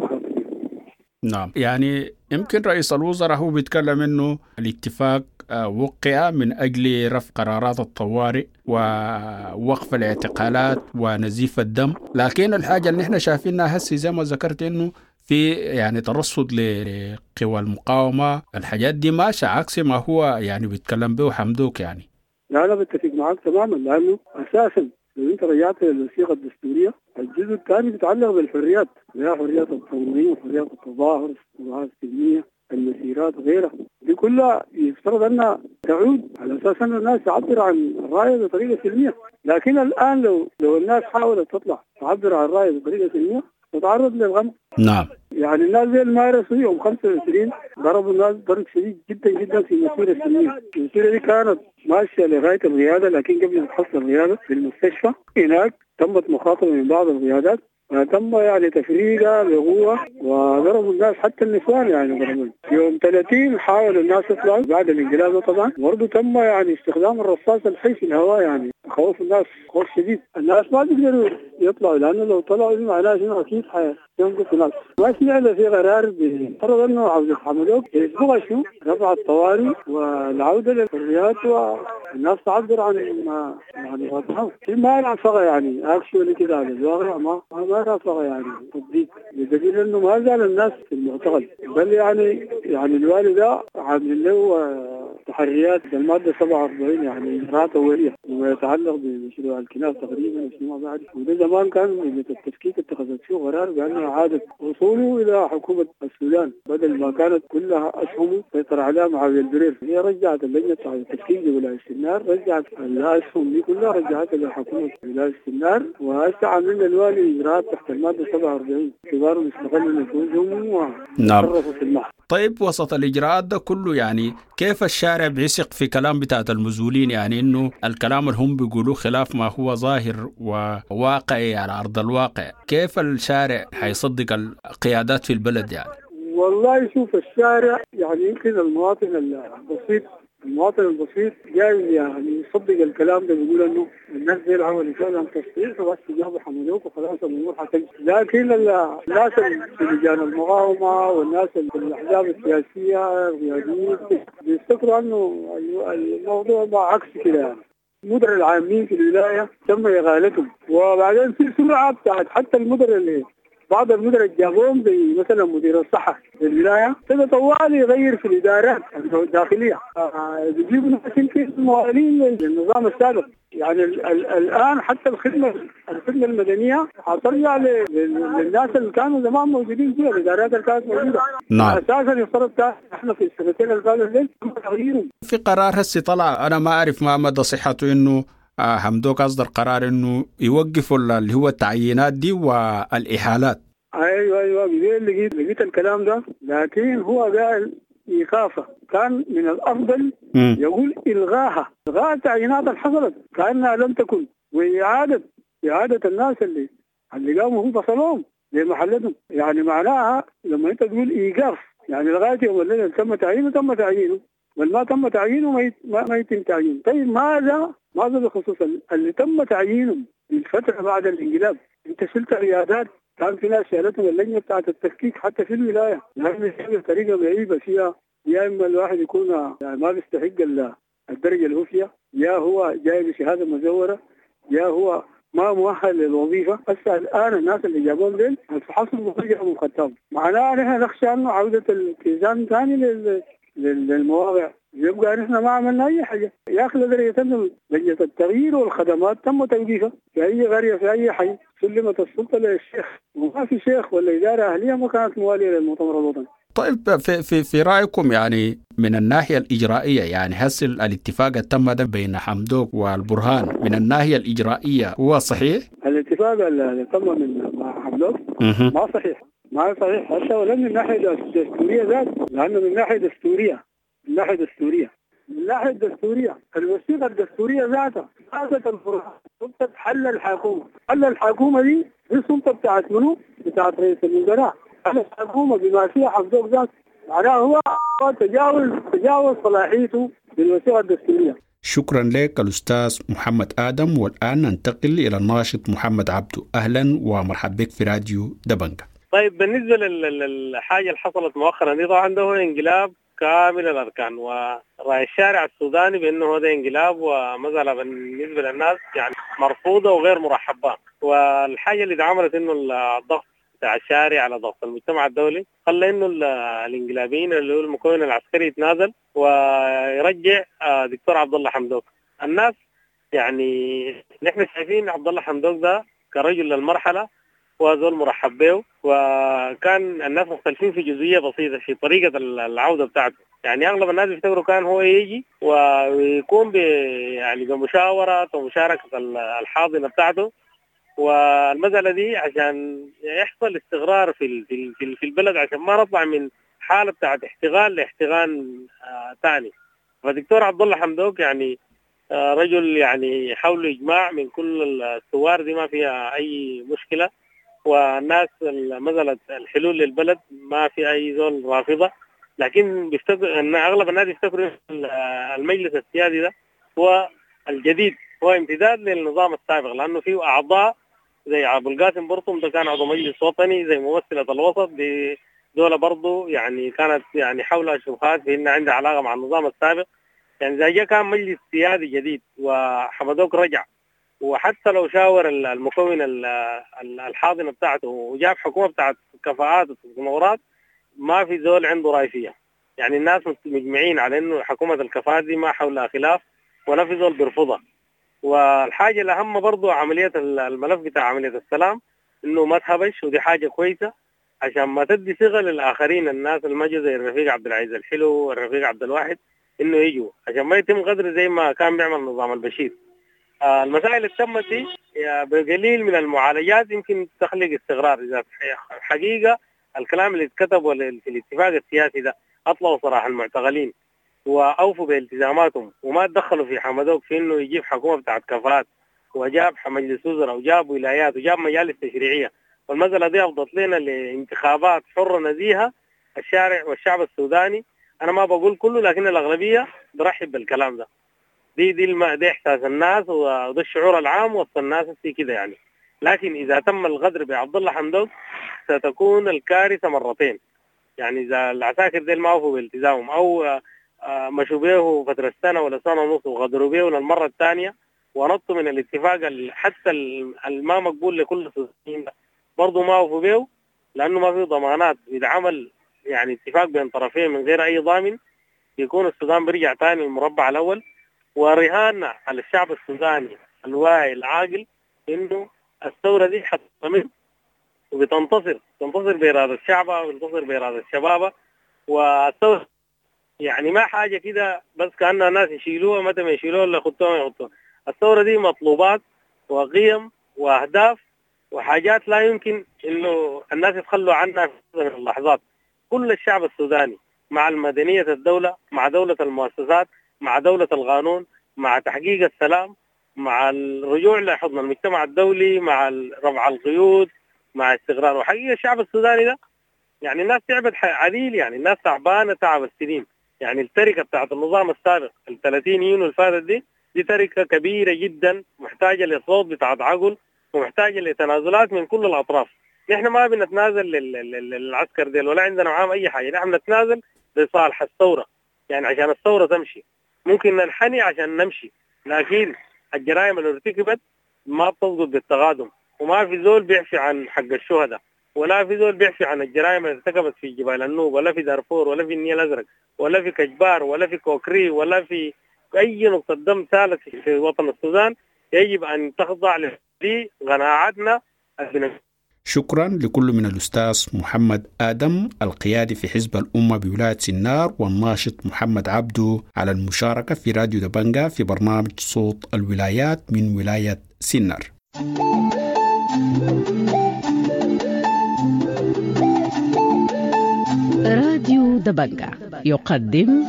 نعم، يعني يمكن رئيس الوزراء هو بيتكلم إنه الاتفاق وقع من أجل رفع قرارات الطوارئ ووقف الاعتقالات ونزيف الدم، لكن الحاجة اللي احنا شايفينها هسي زي ما ذكرت إنه في يعني ترصد لقوى المقاومة، الحاجات دي ماشية عكس ما هو يعني بيتكلم به حمدوك. يعني لا أنا بتفق معك تماما، لأنه أساسا لو أنت رجعت للوثيقة الدستورية الجزء الثاني بيتعلق بالحريات، هي حريات التنظيم وحريات التظاهر والتظاهرات السلمية المسيرات غيرها، دي كلها يفترض أنها تعود على أساس أن الناس تعبر عن الرأي بطريقة سلمية. لكن الآن لو لو الناس حاولت تطلع تعبر عن الرأي بطريقة سلمية تتعرض للغم. نعم. يعني الناس زي المارسوا يوم خمسة وعشرين ضربوا الناس ضرب شديد جدا جدا في المسيرة السلمية. المسيرة دي كانت ماشية لغاية القيادة، لكن قبل ما تحصل القيادة في المستشفى هناك تمت مخاطبة من بعض القيادات، تم يعني تفريقها بقوة وضربوا الناس حتى النسوان يعني ضربوا. يوم ثلاثين حاولوا الناس يطلعوا بعد الانقلاب طبعا، برضه تم يعني استخدام الرصاص الحي في الهواء، يعني خوف الناس خوف شديد. الناس ما بيقدروا يطلعوا لأنه لو طلعوا معناه شنو أكيد حينقصوا الناس. ما سمعنا في قرار بفرض أنه عبد الحميدوك يسبقها شنو رفع الطوارئ والعودة للحريات والناس تعبر عن ما يعني وضعهم. ما نافقة يعني أكشولي كده على الواقع ما ما نافقة يعني تطبيق، بدليل أنه ما زال الناس في المعتقل، بل يعني يعني الوالدة عامل له تحريات بالمادة سبعة وأربعين يعني إجراءات أولية ويتعلق بمشروع الكناس تقريبا اسمه بعد، وده زمان كان لجنة التفكيك اتخذت فيه قرار بأنه إعادة وصوله إلى حكومة السودان بدل ما كانت كلها أسهم سيطر عليها معاوية البرير. هي رجعت اللجنة بتاع التفكيك ولاية السنار، رجعت الأسهم دي كلها رجعتها لحكومة ولاية السنار، وهسه عاملين الوالي إجراءات تحت المادة سبعة وأربعين كبار مستقل نفوذهم وتصرفوا في المحكمة. طيب وسط الإجراءات ده كله يعني كيف الشارع بيثق في كلام بتاعت المسؤولين؟ يعني إنه الكلام اللي هم بيقولوه خلاف ما هو ظاهر وواقعي على أرض الواقع، كيف الشارع حيصدق القيادات في البلد يعني؟ والله شوف الشارع يعني يمكن المواطن البسيط المواطن البسيط جاي يعني يصدق الكلام ده، بيقول انه الناس دي العمل فعلا تصديق وبس جابوا حملوك وخلاص الامور حتمشي. لكن الناس في لجان المقاومه والناس في الاحزاب السياسيه الرياضيين بيفتكروا انه الموضوع ما عكس كده يعني. المدراء العامين في الولايه تم اغالتهم، وبعدين في سرعه بتاعت حتى المدراء اللي بعض المدراء جابوهم زي مثلا مدير الصحة في الولاية كده طوالي يغير في الإدارات الداخلية، بيجيبوا ناس يمكن موالين للنظام السابق. يعني ال ال الآن حتى الخدمة الخدمة المدنية هترجع للناس اللي كانوا زمان موجودين فيها، الإدارات اللي كانت موجودة. نعم. أساسا يفترض احنا في السنتين اللي فاتوا دول تغييرهم. في قرار هسه طلع أنا ما أعرف ما مدى صحته، إنه آه حمدوك أصدر قرار إنه يوقفوا اللي هو التعيينات دي والإحالات. أيوة أيوة لقيت لقيت الكلام ده، لكن هو قال إيقافه كان من الأفضل م. يقول إلغاها، إلغاء التعيينات اللي حصلت كأنها لم تكن، وإعادة إعادة الناس اللي اللي قاموا هم فصلوهم لمحلتهم. يعني معناها لما أنت تقول إيقاف يعني لغاية يوم الليلة تم تعيينه تم تعيينه، والما تم تعيينه ما ما, ما يتم تعيينه. طيب ماذا ماذا بخصوص اللي تم تعيينهم بالفترة بعد الانقلاب؟ انت شلت ريادات كان في ناس شالتهم اللجنة بتاعت التفكيك حتى في الولاية، لأن هي طريقة غريبة فيها، يا إما الواحد يكون يعني ما بيستحق الدرجة اللي هو فيها، يا هو جاي بشهادة مزورة، يا هو ما مؤهل للوظيفة. هسه الآن الناس اللي جابوهم دين الفحصهم وخرجوا من ختام، معناها نحن نخشى إنه عودة الالتزام ثاني لل للمواضع، يبقى نحن ما عملنا أي حاجة. يا أخي لدرجة أنه لجنة التغيير والخدمات تم توقيفها في أي قرية في أي حي، سلمت السلطة للشيخ، وما في شيخ ولا إدارة أهلية ما كانت موالية للمؤتمر الوطني. طيب في في في رأيكم يعني من الناحية الإجرائية، يعني هسه الاتفاق التم ده بين حمدوك والبرهان من الناحية الإجرائية هو صحيح؟ الاتفاق اللي تم من مع حمدوك ما صحيح، ما صحيح حتى ولا من الناحية الدستورية ذات، لأنه من الناحية الدستورية من الناحية الدستورية من الناحية الدستورية الوثيقة الدستورية ذاتها سلطة البرهان سلطة حل الحكومة، حل الحكومة دي هي سلطة بتاعت منو؟ بتاعت رئيس الوزراء. حل الحكومة بما فيها حمدوك ذات معناه هو تجاوز تجاوز صلاحيته بالوثيقة الدستورية. شكرا لك الأستاذ محمد آدم، والآن ننتقل إلى الناشط محمد عبدو. أهلا ومرحبا بك في راديو دبنجة. طيب بالنسبة للحاجة اللي حصلت مؤخرا دي طبعا ده هو انقلاب كامل الأركان، ورأي الشارع السوداني بأنه هذا انقلاب ومزالة بالنسبة للناس يعني مرفوضة وغير مرحبة. والحاجة اللي عملت إنه الضغط بتاع الشارع على ضغط المجتمع الدولي خلى إنه الانقلابيين اللي هو المكون العسكري يتنازل ويرجع دكتور عبد الله حمدوك. الناس يعني نحن شايفين عبد الله حمدوك ده كرجل للمرحلة وزول مرحب به، وكان الناس مختلفين في جزئية بسيطة في طريقة العودة بتاعته. يعني أغلب الناس بيفتكروا كان هو يجي ويكون ب يعني بمشاورة ومشاركة الحاضنة بتاعته، والمسألة دي عشان يحصل استقرار في في في البلد، عشان ما نطلع من حالة بتاعت احتغال لاحتغال آه ثاني. فالدكتور عبد الله حمدوك يعني آه رجل يعني حول إجماع من كل الثوار دي، ما فيها أي مشكلة، والناس مسألة الحلول للبلد ما في أي زول رافضة. لكن بيفتكر أن أغلب الناس يفتكروا المجلس السيادي ده هو الجديد، هو امتداد للنظام السابق، لأنه فيه أعضاء زي أبو القاسم برطم ده كان عضو مجلس وطني، زي ممثلة الوسط دولة برضو يعني كانت يعني حولها شبهات بأن عندها علاقة مع النظام السابق. يعني زي جاء كان مجلس سيادي جديد وحمدوك رجع، وحتى لو شاور المكون الحاضنة بتاعته وجاب حكومة بتاعت كفاءات وتطورات، ما في زول عنده رأي فيها. يعني الناس مجمعين على إنه حكومة الكفاءات دي ما حولها خلاف ولا في زول بيرفضها. والحاجة الأهم برضو عملية الملف بتاع عملية السلام إنه ما تهبش، ودي حاجة كويسة عشان ما تدي ثقة للآخرين، الناس المجد زي الرفيق عبد العزيز الحلو والرفيق عبد الواحد إنه يجوا، عشان ما يتم غدر زي ما كان بيعمل نظام البشير. آه المسائل اللي تمت دي بقليل من المعالجات يمكن تخلق استقرار. إذا حقيقة الكلام اللي اتكتب في الاتفاق السياسي ده أطلعوا صراحة المعتقلين وأوفوا بالتزاماتهم، وما تدخلوا في حمدوك في إنه يجيب حكومة بتاعت كفاءات وجاب مجلس وزراء وجاب ولايات وجاب مجالس تشريعية، والمسألة دي أفضت لنا لانتخابات حرة نزيهة. الشارع والشعب السوداني أنا ما بقول كله، لكن الأغلبية برحب بالكلام ده. دي دي الم... دي إحساس الناس وده الشعور العام وسط الناس في كده يعني. لكن إذا تم الغدر بعبد الله حمدوك ستكون الكارثة مرتين. يعني إذا العساكر دي ما وفوا بالتزامهم أو مشوا به فترة سنة ولا سنة ونص وغدروا به للمرة الثانية ونطوا من الاتفاق حتى الما مقبول لكل السودانيين برضو ما وفوا به، لأنه ما في ضمانات. إذا عمل يعني اتفاق بين طرفين من غير أي ضامن يكون السودان بيرجع ثاني للمربع الأول. ورهان على الشعب السوداني الواعي العاقل إنه الثورة دي حتستمر وبتنتصر، تنتصر بإرادة شعبها وتنتصر بإرادة شبابها. والثورة يعني ما حاجة كده بس كأنها الناس يشيلوها متى ما يشيلوها ولا يخطوها ما يخطوها. الثورة دي مطلوبات وقيم وأهداف وحاجات لا يمكن إنه الناس يتخلوا عنها في اللحظات. كل الشعب السوداني مع المدنية الدولة، مع دولة المؤسسات، مع دولة القانون، مع تحقيق السلام، مع الرجوع لحضن المجتمع الدولي، مع رفع القيود، مع استقرار. وحقيقة الشعب السوداني ده يعني الناس تعبت عديل، يعني الناس تعبانة تعب السنين. يعني التركة بتاعت النظام السابق الثلاثين يونيو الفاتت دي دي تركة كبيرة جدا محتاجة لصوت بتاعت عقل ومحتاجة لتنازلات من كل الأطراف. نحن ما بنتنازل للعسكر ديل ولا عندنا معاهم أي حاجة، نحن نتنازل لصالح الثورة. يعني عشان الثورة تمشي ممكن ننحني عشان نمشي، لكن الجرائم اللي ارتكبت ما بتضبط بالتقادم، وما في زول بيعفي عن حق الشهداء، ولا في زول بيعفي عن الجرائم اللي ارتكبت في جبال النوب ولا في دارفور ولا في النيل الأزرق ولا في كجبار ولا في كوكري ولا في أي نقطة دم سالت في وطن السودان. يجب أن تخضع لقناعاتنا. شكرا لكل من الأستاذ محمد آدم القيادي في حزب الأمة بولاية سنار، والناشط محمد عبدو على المشاركة في راديو دبنجا في برنامج صوت الولايات من ولاية سنار. راديو دبنجا يقدم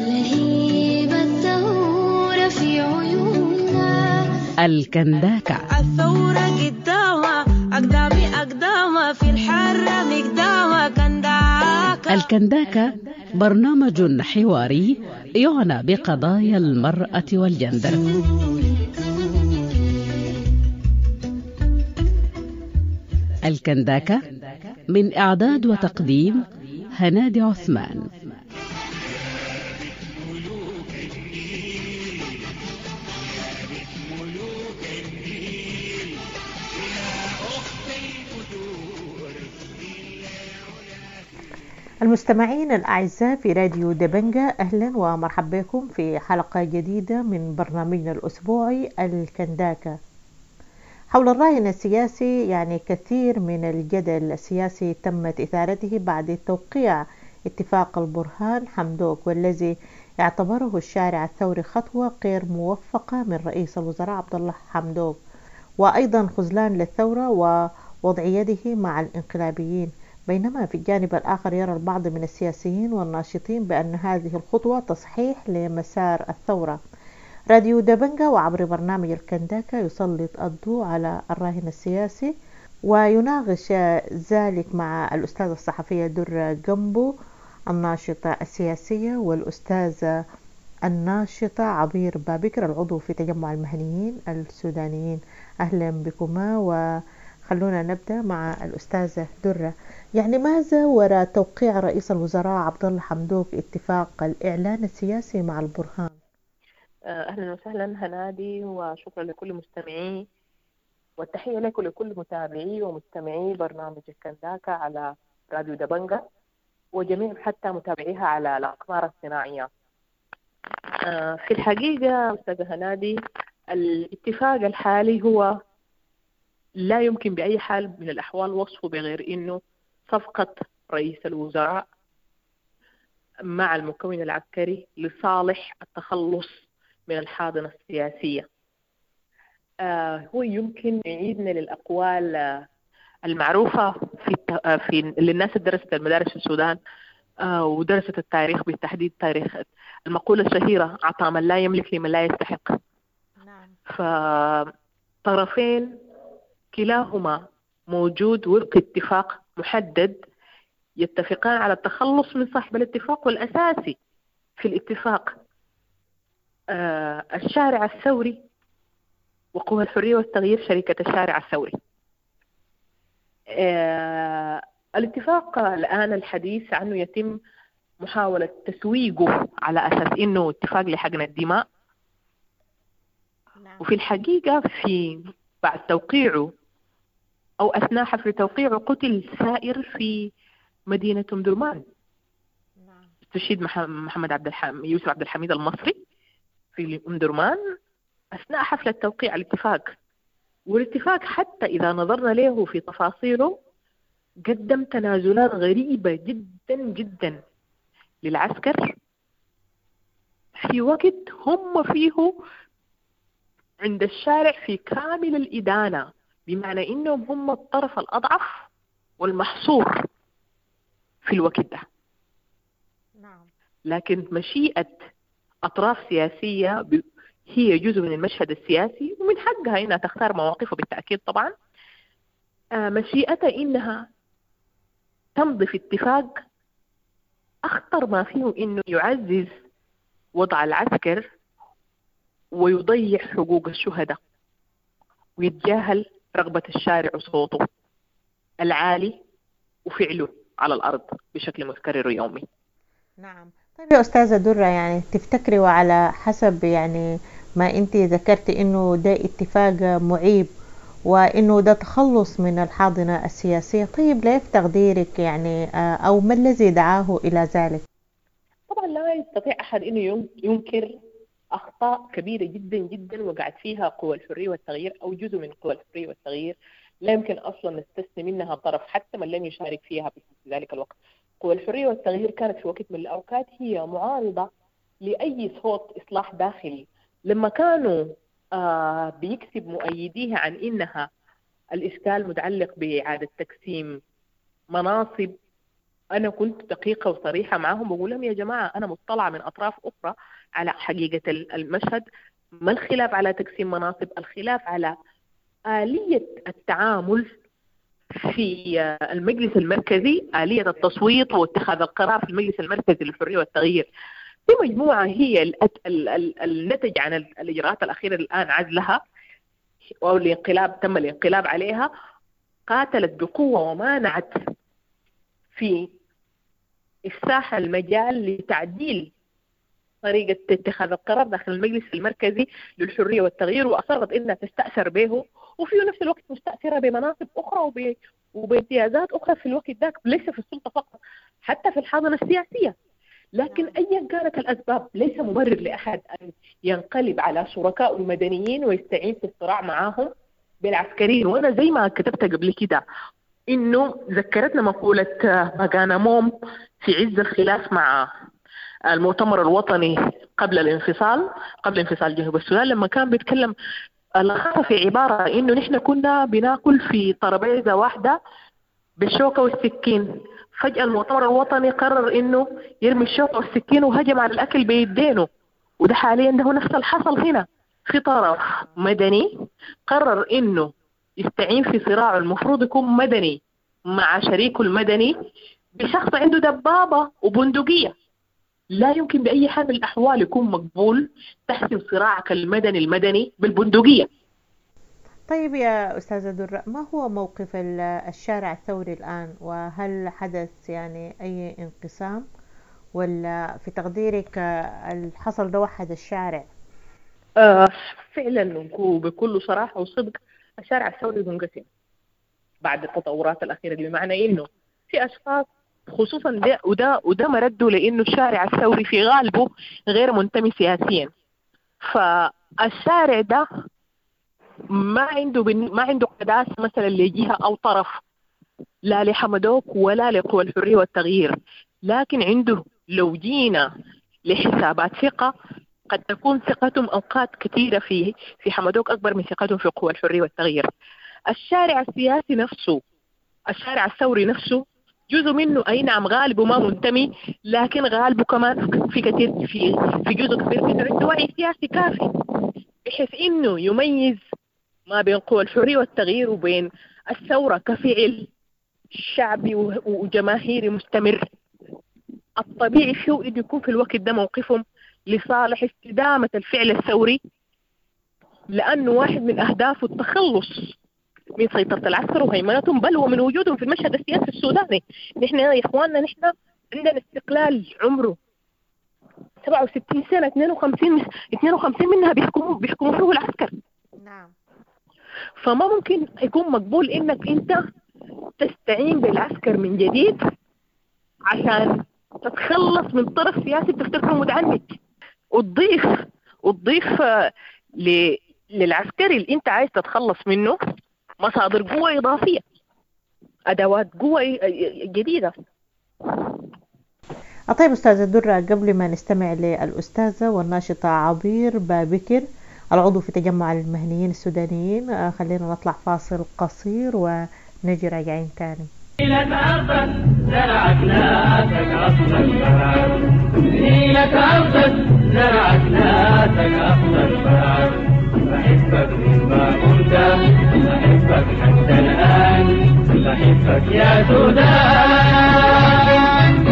الكنداكة. الثورة قدامها أقدامي أقدامها في الحرة مقدامها كنداكة. الكنداكة برنامج حواري يعنى بقضايا المرأة والجندر. الكنداكة من إعداد وتقديم هنادي عثمان. المستمعين الأعزاء في راديو دبنجة، أهلا ومرحبا بكم في حلقة جديدة من برنامجنا الأسبوعي الكنداكا. حول الراهن السياسي، يعني كثير من الجدل السياسي تمت إثارته بعد توقيع اتفاق البرهان حمدوك، والذي اعتبره الشارع الثوري خطوة غير موفقة من رئيس الوزراء عبد الله حمدوك، وأيضا خذلان للثورة ووضع يده مع الانقلابيين. بينما في الجانب الآخر يرى البعض من السياسيين والناشطين بأن هذه الخطوة تصحيح لمسار الثورة. راديو دبنجة وعبر برنامج الكنداكا يسلط الضوء على الراهن السياسي ويناقش ذلك مع الأستاذة الصحفية درة جنبو الناشطة السياسية، والأستاذة الناشطة عبير بابكر العضو في تجمع المهنيين السودانيين. أهلا بكما، وخلونا نبدأ مع الأستاذة درة. يعني ماذا وراء توقيع رئيس الوزراء عبد الله حمدوك اتفاق الإعلان السياسي مع البرهان؟ أهلا وسهلا هنادي، وشكرا لكل مستمعي، والتحية لكم لكل متابعي ومستمعي برنامج الكنداكا على راديو دبنجة، وجميع حتى متابعيها على الأقمار الصناعية. في الحقيقة أستاذ هنادي، الاتفاق الحالي هو لا يمكن بأي حال من الأحوال وصفه بغير إنه صفقة رئيس الوزراء مع المكون العسكري لصالح التخلص من الحاضنة السياسية. آه هو يمكن يعيدنا للأقوال آه المعروفة في, آه في للناس اللي درست المدارس في السودان آه ودرست التاريخ، بالتحديد تاريخ، المقولة الشهيرة عطى من لا يملك لمن لا يستحق. نعم. فطرفين كلاهما موجود وفق اتفاق محدد يتفقان على التخلص من صاحب الاتفاق، والأساسي في الاتفاق آه الشارع الثوري وقوى الحرية والتغيير شركة الشارع الثوري. آه الاتفاق الآن الحديث عنه يتم محاولة تسويقه على أساس إنه اتفاق لحقن الدماء. نعم. وفي الحقيقة في بعد توقيعه أو أثناء حفل توقيعه قتل سائر في مدينة أم درمان. نعم. استشهد محمد عبد الحميد يوسف عبد الحميد المصري في أم درمان أثناء حفلة توقيع الاتفاق. والاتفاق حتى إذا نظرنا له في تفاصيله قدم تنازلات غريبة جدا جدا للعسكر في وقت هم فيه عند الشارع في كامل الإدانة، بمعنى إنهم هم الطرف الأضعف والمحصور في الوقت ده. نعم. لكن مشيئة أطراف سياسية هي جزء من المشهد السياسي، ومن حقها إنها تختار مواقفها بالتأكيد طبعا. مشيئتها إنها تمضي في اتفاق أخطر ما فيه إنه يعزز وضع العسكر ويضيع حقوق الشهداء ويتجاهل رغبة الشارع وصوته العالي وفعله على الأرض بشكل متكرر ويومي. نعم. طيب يا أستاذة درة، يعني تفتكري وعلى حسب يعني ما أنت ذكرت إنه ده اتفاق معيب وإنه ده تخلص من الحاضنة السياسية، طيب لا في تقديرك يعني أو ما الذي دعاه إلى ذلك؟ طبعا لا يستطيع أحد إنه ينكر أخطاء كبيرة جدا جدا وقعت فيها قوى الحرية والتغيير أو جزء من قوى الحرية والتغيير، لا يمكن أصلا نستثني منها طرف حتى من لم يشارك فيها في ذلك الوقت. قوى الحرية والتغيير كانت في وقت من الأوقات هي معارضة لأي صوت إصلاح داخلي، لما كانوا آه بيكسب مؤيديها عن إنها الإشكال متعلق بإعادة تقسيم مناصب. أنا كنت دقيقة وصريحة معهم بقول لهم يا جماعة أنا مطلعة من أطراف أخرى على حقيقة المشهد، ما الخلاف على تقسيم مناصب، الخلاف على آلية التعامل في المجلس المركزي، آلية التصويت واتخاذ القرار في المجلس المركزي للحرية والتغيير. في مجموعة هي النتج عن الإجراءات الأخيرة الآن عزلها أو الانقلاب، تم الانقلاب عليها، قاتلت بقوة ومانعت في إفساح المجال لتعديل طريقة اتخاذ القرار داخل المجلس المركزي للحرية والتغيير، وأصرت إنها تستأثر به، وفي نفس الوقت مستأثرة بمناصب أخرى وب... وبامتيازات أخرى في الوقت ذاك، ليس في السلطة فقط، حتى في الحاضنة السياسية. لكن أيا كانت الأسباب ليس مبرر لأحد أن ينقلب على شركاء المدنيين ويستعين في الصراع معهم بالعسكريين. وأنا زي ما كتبت قبل كده إنه ذكرتنا مقولة باغاناموم في عز الخلاف مع المؤتمر الوطني قبل الانفصال قبل انفصال جنوب السودان، لما كان بيتكلم لخصها في عبارة إنه نحن كنا بناكل في ترابيزة واحدة بالشوكة والسكين، فجأة المؤتمر الوطني قرر إنه يرمي الشوكة والسكين وهجم على الأكل بيدينه. وده حاليا ده نفس الحصل هنا، في طرف مدني قرر إنه يستعين في صراع المفروض يكون مدني مع شريكه المدني بشخص عنده دبابة وبندقية. لا يمكن بأي حال من الأحوال يكون مقبول تحسم صراعك المدني المدني بالبندقية. طيب يا أستاذة درة، ما هو موقف الشارع الثوري الآن؟ وهل حدث يعني أي انقسام، ولا في تقديرك الحصل ده وحد الشارع؟ آه فعلا بكل صراحة وصدق الشارع الثوري منقسم بعد التطورات الأخيرة دي، بمعنى إنه في أشخاص خصوصا ده وده وده مرده لأنه الشارع الثوري في غالبه غير منتمي سياسيا. فالشارع ده ما عنده ما عنده قداسة مثلا لجهة أو طرف، لا لحمدوك ولا لقوى الحرية والتغيير، لكن عنده لو جينا لحسابات ثقة قد تكون ثقتهم أوقات كثيرة في في حمدوك أكبر من ثقتهم في قوى الحرية والتغيير. الشارع السياسي نفسه، الشارع الثوري نفسه جزء منه أي نعم غالبه ما منتمي، لكن غالبه كمان في كثير في في جزء كبير من عنده وعي سياسي كافي بحيث إنه يميز ما بين قوى الحرية والتغيير وبين الثورة كفعل شعبي وجماهيري مستمر. الطبيعي شو إنه يكون في الوقت ده موقفهم لصالح استدامة الفعل الثوري، لأنه واحد من أهدافه التخلص من سيطرة العسكر وهيمنتهم بل ومن وجودهم في المشهد السياسي السوداني. نحن يا إخواننا نحن عندنا استقلال عمره سبعة وستين سنة، اثنين وخمسين اثنين وخمسين منها بيحكموا بيحكموا فيه العسكر. نعم. فما ممكن يكون مقبول إنك أنت تستعين بالعسكر من جديد عشان تتخلص من طرف سياسي بتفتكره متعنت، وتضيف وتضيف ل... للعسكري اللي أنت عايز تتخلص منه مصادر قوة إضافية، أدوات قوة جديدة. طيب أستاذة درة، قبل ما نستمع للأستاذة والناشطة عبير بابكر العضو في تجمع المهنيين السودانيين، خلينا نطلع فاصل قصير ونجي راجعين تاني. نيلة أرضا زرعت ناسك أصل البلد، نيلة أرضا زرعت ناسك أصل البلد، بحبك مما كنت بحبك حتى الآن، بحبك يا سودان.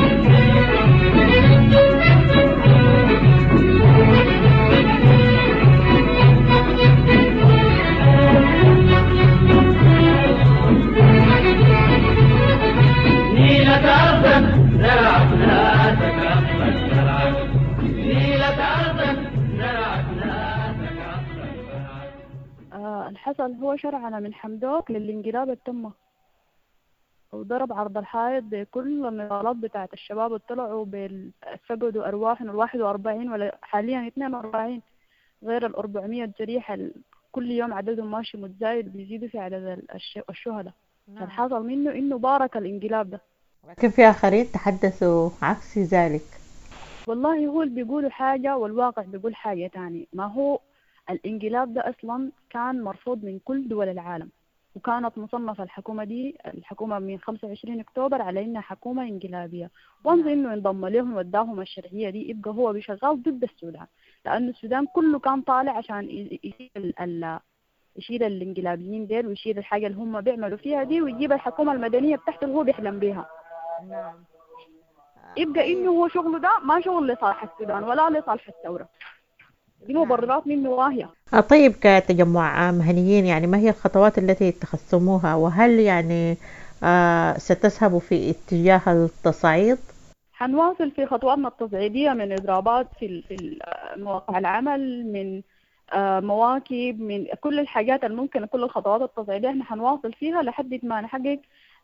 الحصل هو شرعنا من حمدوك للانقلاب التمة، وضرب عرض الحائط بكل النضالات بتاعت الشباب اللي طلعوا فقدوا أرواحهم الواحد وأربعين ولا حاليا اثنين وأربعين، غير الأربعمية جريحة كل يوم عددهم ماشي متزايد بيزيدوا في عدد الشهداء. نعم. الحاصل منه إنه بارك الانقلاب ده، لكن في آخرين تحدثوا عكس ذلك. والله هو اللي بيقولوا حاجة والواقع بيقول حاجة تاني. ما هو الانقلاب ده أصلا كان مرفوض من كل دول العالم، وكانت مصنفة الحكومة دي الحكومة من خمسة وعشرين أكتوبر على إنها حكومة انقلابية، وانظر إنه انضم لهم واداهم الشرعية دي يبقى هو بيشغال ضد السودان، لأن السودان كله كان طالع عشان يشيل ال يشيل الانقلابيين ديل ويشيل الحاجة اللي هم بيعملوا فيها دي ويجيب الحكومة المدنية بتاعته اللي هو بيحلم بيها. نعم. يبقى إنه هو شغله ده ما شغل لصالح السودان ولا لصالح الثورة، دي مبررات منه واهية. طيب كتجمع مهنيين يعني ما هي الخطوات التي اتخذتموها، وهل يعني آه ستذهبوا في اتجاه التصعيد؟ حنواصل في خطواتنا التصعيدية من إضرابات في في مواقع العمل، من آه مواكب، من كل الحاجات الممكنة، كل الخطوات التصعيدية احنا حنواصل فيها لحد ما نحقق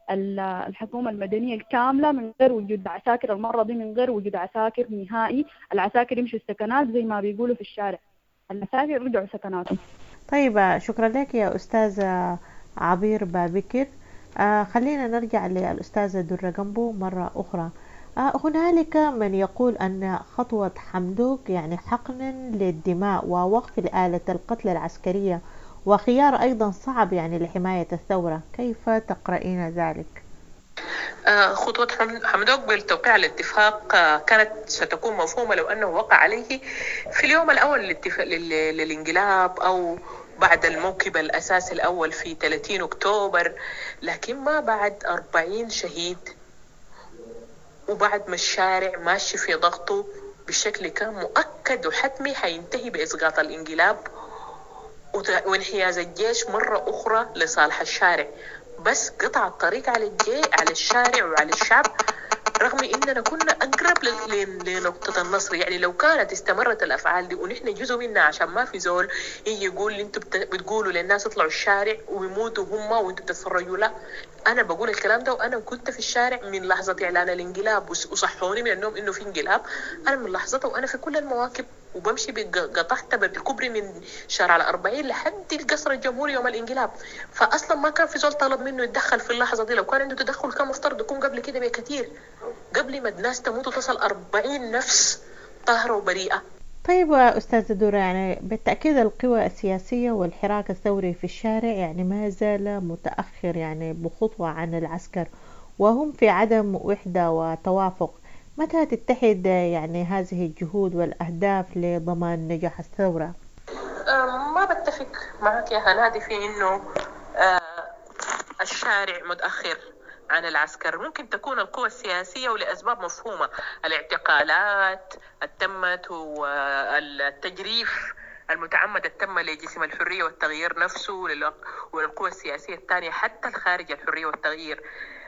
الحكومة المدنية الكاملة من غير وجود عساكر. المرة دي من غير وجود عساكر نهائي، العساكر يمشوا السكنات زي ما بيقولوا في الشارع، العساكر رجعوا سكناتهم. طيب شكرا لك يا أستاذة عبير بابكر. آه خلينا نرجع للأستاذة درة جنبو مرة أخرى. آه هنالك من يقول أن خطوة حمدوك يعني حقن للدماء ووقف لآلة القتل العسكرية وخيار أيضا صعب يعني لحماية الثورة، كيف تقرأين ذلك؟ خطوة حمدوك بالتوقيع على الاتفاق كانت ستكون مفهومة لو أنه وقع عليه في اليوم الأول للانقلاب أو بعد الموكب الأساسي الأول في ثلاثين أكتوبر، لكن ما بعد أربعين شهيد وبعد ما الشارع ماشي في ضغطه بشكل كان مؤكد وحتمي حينتهي بإسقاط الانقلاب وانحياز الجيش مرة أخرى لصالح الشارع، بس قطع الطريق على الجيش على الشارع وعلى الشعب، رغم إننا كنا أقرب لنقطة النصر. يعني لو كانت استمرت الأفعال دي ونحن جزء منها عشان ما في زول يجي يقول لي أنتوا بتقولوا للناس يطلعوا الشارع ويموتوا هم وأنتوا بتتفرجوا، لا، أنا بقول الكلام ده وأنا كنت في الشارع من لحظة إعلان الانقلاب وصحوني من النوم إنه في انقلاب، أنا من لحظته وأنا في كل المواكب وبمشي بقطعت بالكبري من شارع الأربعين لحد القصر الجمهوري يوم الانقلاب. فأصلا ما كان في زول طلب منه يتدخل في اللحظة دي، لو كان عنده تدخل كان مفترض يكون قبل كده بكثير، قبل ما الناس تموت وتصل أربعين نفس طاهرة وبريئة. طيب أستاذة دورة، يعني بالتأكيد القوى السياسية والحراك الثوري في الشارع يعني ما زال متأخر يعني بخطوة عن العسكر وهم في عدم وحدة وتوافق. متى تتحد يعني هذه الجهود والأهداف لضمان نجاح الثورة؟ ما بتفق معك يا هنادي في إنه الشارع متأخر عن العسكر. ممكن تكون القوى السياسية ولأسباب مفهومة، الاعتقالات التمت والتجريف المتعمد التم لجسم الحرية والتغيير نفسه والقوى السياسية الثانية حتى الخارج الحرية والتغيير،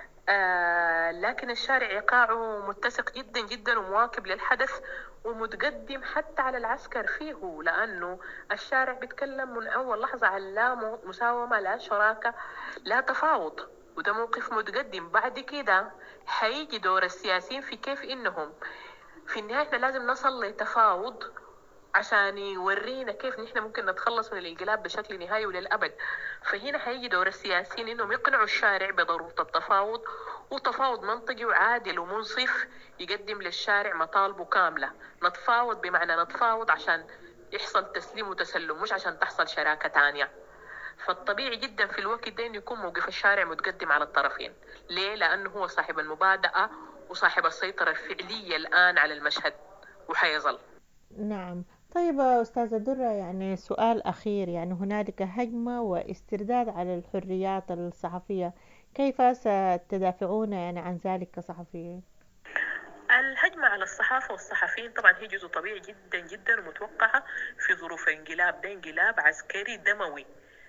آه لكن الشارع إيقاعه متسق جدا جدا ومواكب للحدث ومتقدم حتى على العسكر فيه، لأنه الشارع بيتكلم من أول لحظة عن لا مساومة لا شراكة لا تفاوض، وده موقف متقدم. بعد كده حيجي دور السياسيين في كيف إنهم في النهاية احنا لازم نصل لتفاوض عشان يورينا كيف نحن ممكن نتخلص من الانقلاب بشكل نهائي وللأبد. فهنا حيجي دور السياسيين إنهم يقنعوا الشارع بضرورة التفاوض، وتفاوض منطقي وعادل ومنصف يقدم للشارع مطالبه كاملة. نتفاوض بمعنى نتفاوض عشان يحصل تسليم وتسلم، مش عشان تحصل شراكة تانية. فالطبيعي جدا في الوقت ده إنه يكون موقف الشارع متقدم على الطرفين. ليه؟ لأنه هو صاحب المبادئة وصاحب السيطرة الفعلية الآن على المشهد وحيظل. نعم. طيب أستاذة درة، يعني سؤال أخير، يعني هنالك هجمة واسترداد على الحريات الصحفية، كيف ستدافعون يعني عن ذلك كصحفيين؟ الهجمة على الصحافة والصحفيين طبعا هي جزء طبيعي جدا جدا ومتوقعة في ظروف انقلاب، ده انقلاب عسكري دموي،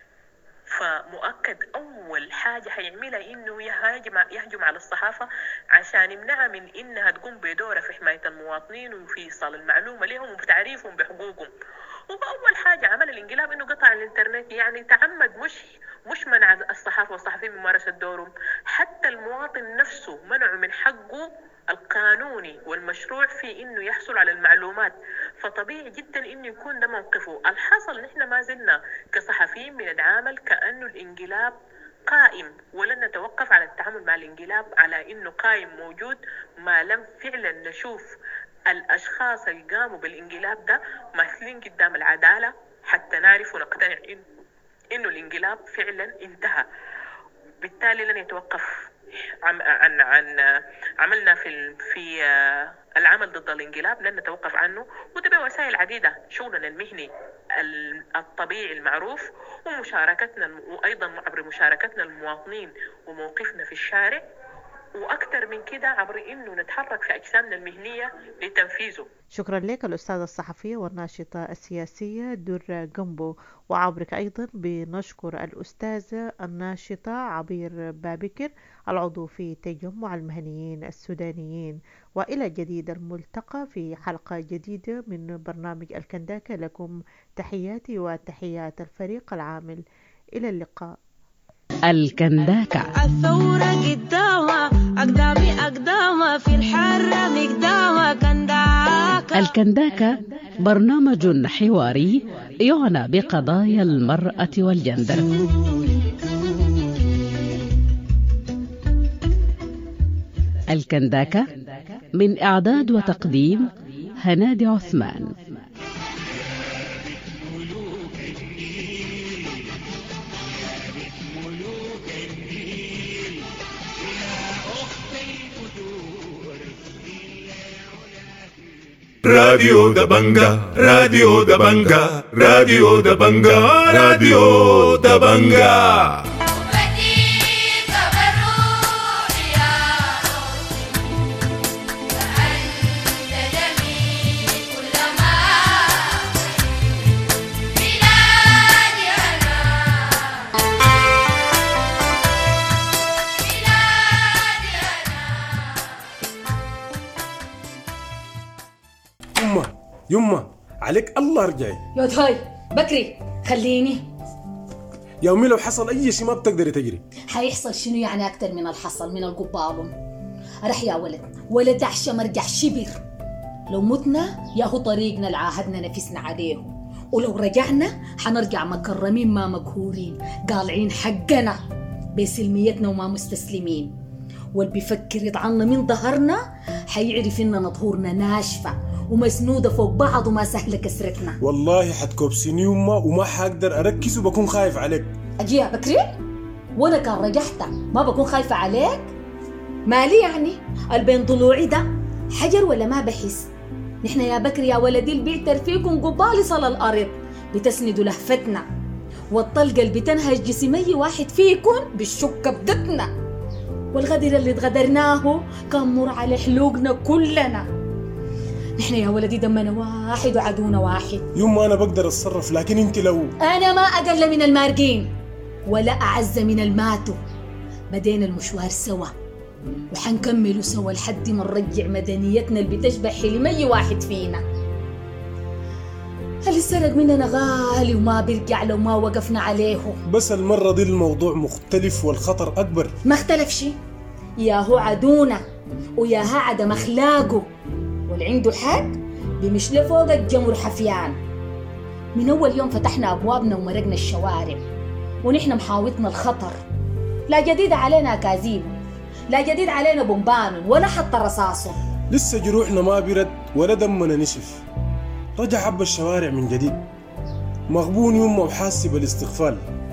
فمؤكد أول حاجة هيعملها إنه يهاجم يهجم على الصحافة عشان يمنعها من إنها تقوم بدورها في حماية المواطنين وفي إيصال المعلومة لهم وبتعريفهم بحقوقهم. وأول حاجة عمل الانقلاب إنه قطع الإنترنت، يعني تعمد مش مش منع الصحافة والصحفيين من ممارسة دورهم، حتى المواطن نفسه منعه من حقه القانوني والمشروع في إنه يحصل على المعلومات. فطبيعي جدا إنه يكون ده موقفه. الحاصل نحن ما زلنا كصحفيين بنتعامل كأنه الانقلاب قائم، ولن نتوقف على التعامل مع الانقلاب على إنه قائم موجود ما لم فعلا نشوف الأشخاص اللي قاموا بالانقلاب ده ماثلين قدام العدالة حتى نعرف ونقتنع إنه إنه الانقلاب فعلا انتهى. بالتالي لن يتوقف عن عن عن عملنا في في العمل ضد الانقلاب، لن نتوقف عنه، وده بوسائل عديدة، شغلنا المهني الطبيعي المعروف ومشاركتنا، وأيضا عبر مشاركتنا المواطنين وموقفنا في الشارع، وأكثر من كده عبر إنه نتحرك في أجسامنا المهنية لتنفيذه. شكرا لك الأستاذة الصحفية والناشطة السياسية درة جنبو، وعبرك أيضا بنشكر الأستاذة الناشطة عبير بابكر العضو في تجمع المهنيين السودانيين. وإلى جديد الملتقى في حلقة جديدة من برنامج الكنداكة. لكم تحياتي وتحيات الفريق العامل، إلى اللقاء. الكنداكة. الثورة قدامها أقدامي أقدامها في الحرة مقدامها كنداكة. الكنداكة برنامج حواري يعنى بقضايا المرأة والجندر. الكنداكة من إعداد وتقديم هنادي عثمان. راديو دبنجا راديو دبنجا راديو دبنجا راديو دبنجا. يما عليك الله رجعي يا هاي بكري خليني. يومي لو حصل اي شيء ما بتقدري تجري. حيحصل شنو يعني اكتر من الحصل من القبالون. رح يا ولد ولد عشا مرجع شبر. لو متنا ياهو طريقنا العاهدنا نفسنا عليه، ولو رجعنا حنرجع مكرمين ما مقهورين قالعين حقنا بسلميتنا وما مستسلمين. واللي بيفكر يطعنا من ظهرنا حيعرف اننا ظهورنا ناشفه ومسنودة فوق بعض وما سهلة كسرتنا. والله حتكوبسيني يما وما حقدر أركز وبكون خايف عليك. أجي يا بكري وأنا كان رجحت ما بكون خايفة عليك؟ مالي يعني البين ضلوعي ده حجر ولا ما بحس؟ نحن يا بكري يا ولدي البيعتر فيكم قبالي صل الأرض بتسندوا لهفتنا، والطلقة اللي بتنهج جسم أي واحد فيكم بالشكة بدتنا، والغدر اللي اتغدرناه كان مر على حلوقنا كلنا. نحن يا ولدي دمنا واحد وعدونا واحد. يوم أنا بقدر أتصرف، لكن أنت لو أنا ما أقل من المارقين ولا أعز من الماتوا. بدينا المشوار سوا وحنكملوا سوا لحد ما نرجع مدنيتنا اللي بتشبه حلم أي واحد فينا. اللي سرق مننا غالي وما بيرجع لو ما وقفنا عليه. بس المرة دي الموضوع مختلف والخطر أكبر. ما اختلف شي، ياهو عدونا وياها عدم أخلاقه، واللي عنده حق بمشي فوق الجمر حفيان. من أول يوم فتحنا أبوابنا ومرقنا الشوارع ونحن محاوطنا الخطر. لا جديد علينا أكاذيب، لا جديد علينا بومبان ولا حتى رصاصه. لسه جروحنا ما برد ولا دمنا نشف. رجع عب الشوارع من جديد مغبون يوم وحاسب الاستغفال.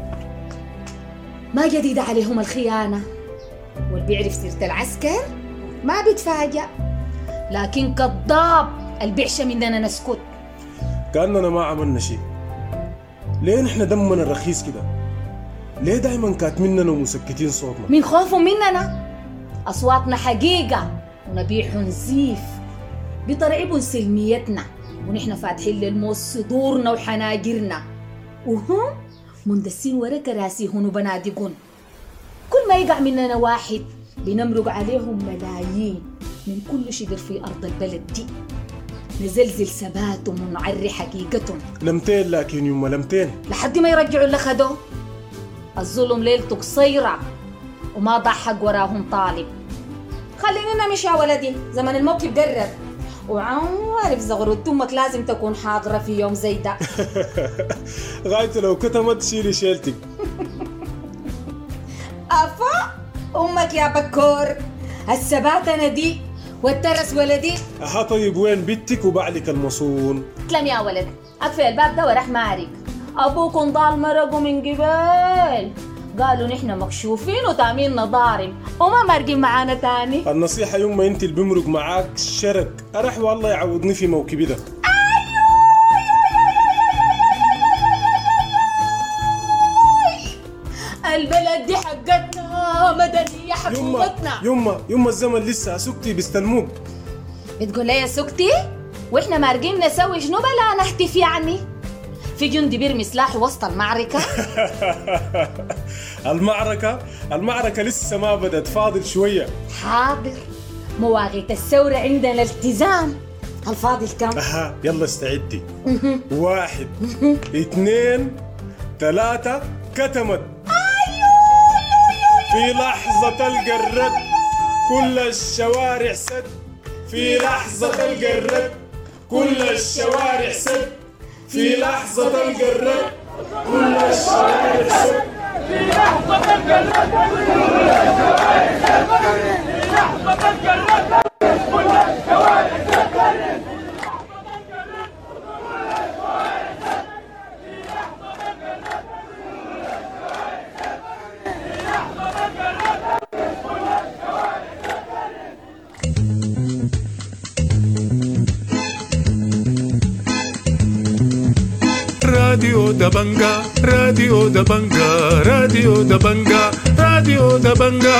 ما جديد عليهم الخيانة، واللي بيعرف سيرة العسكر ما بيتفاجأ، لكن كذاب البعشة مننا نسكت كأننا ما عملنا شيء. ليه نحن دمنا الرخيص كده؟ ليه دايما كاتميننا ومسكتين صوتنا؟ من خوفهم مننا أصواتنا حقيقة ونبيح نزيف، بيطرعبوا سلميتنا ونحن فاتحين للموت صدورنا وحناجرنا، وهم مندسين ورا كراسيهم وبنادقون. كل ما يقع مننا واحد بنمرق عليهم ملايين من كل شجر في أرض البلد دي، نزلزل ثباتهم ونعري حقيقتهم. لمتين لكن يما لمتين لحد ما يرجعوا اللي خدوه. الظلم ليلته قصيرة وما ضحك وراهم طالب. خلينا نمشي يا ولدي، زمن الموكب قرب، وعارف زغرة أمك لازم تكون حاضرة في يوم زي ده. غايته لو كتمت شيلي شيلتك. أفا أمك يا بكور، السبات أنا دي والترس ولدي. أها طيب وين بنتك وبعلك المصون؟ تلم يا ولد، أقفل الباب ده ورح مارك. أبوكم ضال مرقوا من قبل، قالوا نحن مكشوفين وتاميننا ضارب وما مرقين معانا تاني. النصيحة يما انت اللي بمرق معاك الشرك، أرح والله يعوضني في موكبي ده. البلد دي حقتنا مدنية حكومتنا. يما يما الزمن لسه سكتي بيستلموك. بتقول لي يا سكتي واحنا مارقين نسوي شنو بلا نحتف يعني؟ في جندي بيرمي سلاحه وسط المعركة؟ المعركة المعركة لسه ما بدت، فاضل شوية. حاضر، مواقيت الثورة عندنا التزام. الفاضل كم؟ أها يلا استعدي. واحد اثنين ثلاثة كتمت. أيوه في لحظة تلقى الرد كل الشوارع سد، في لحظة تلقى الرد كل الشوارع سد، في لحظة تلقى الرد كل الشوارع سد، في لحظة تلقى الرد كل الشوارع سد، في لحظة تلقى الرد كل الشوارع سد. راديو دبنجا راديو دبنجا راديو دبنجا راديو دبنجا.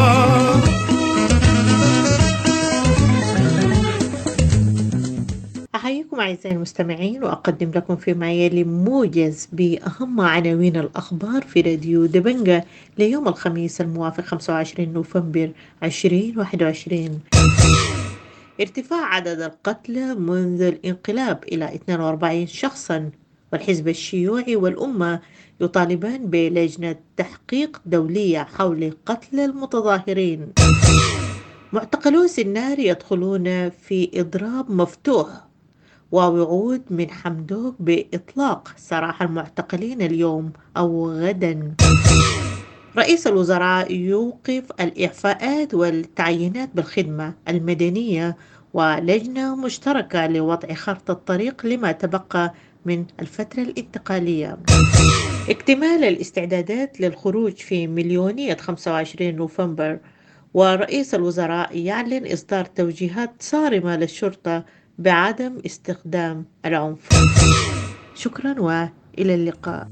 أحييكم أعزائي المستمعين وأقدم لكم فيما يلي موجز بأهم عناوين الأخبار في راديو دبنجا ليوم الخميس الموافق خمسة وعشرين نوفمبر ألفين وواحد وعشرين. ارتفاع عدد القتلى منذ الانقلاب إلى اثنين وأربعين شخصا، والحزب الشيوعي والأمة يطالبان بلجنة تحقيق دولية حول قتل المتظاهرين. معتقلو سنار يدخلون في إضراب مفتوح، ووعود من حمدوك بإطلاق سراح المعتقلين اليوم أو غدا. رئيس الوزراء يوقف الإعفاءات والتعيينات بالخدمة المدنية، ولجنة مشتركة لوضع خارطة الطريق لما تبقى من الفترة الانتقالية. اكتمال الاستعدادات للخروج في مليونية خمسة وعشرين نوفمبر، ورئيس الوزراء يعلن إصدار توجيهات صارمة للشرطة بعدم استخدام العنف. شكرا وإلى اللقاء.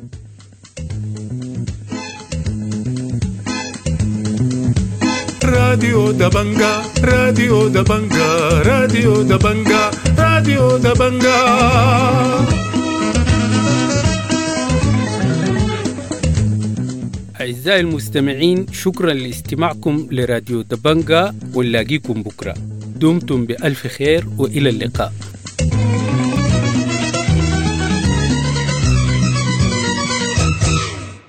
راديو دبنجا راديو دبنجا راديو دبنجا راديو دبنجا. أعزائي المستمعين، شكرا لاستماعكم لراديو دبنجا، ونلاقيكم بكرة. دمتم بألف خير وإلى اللقاء.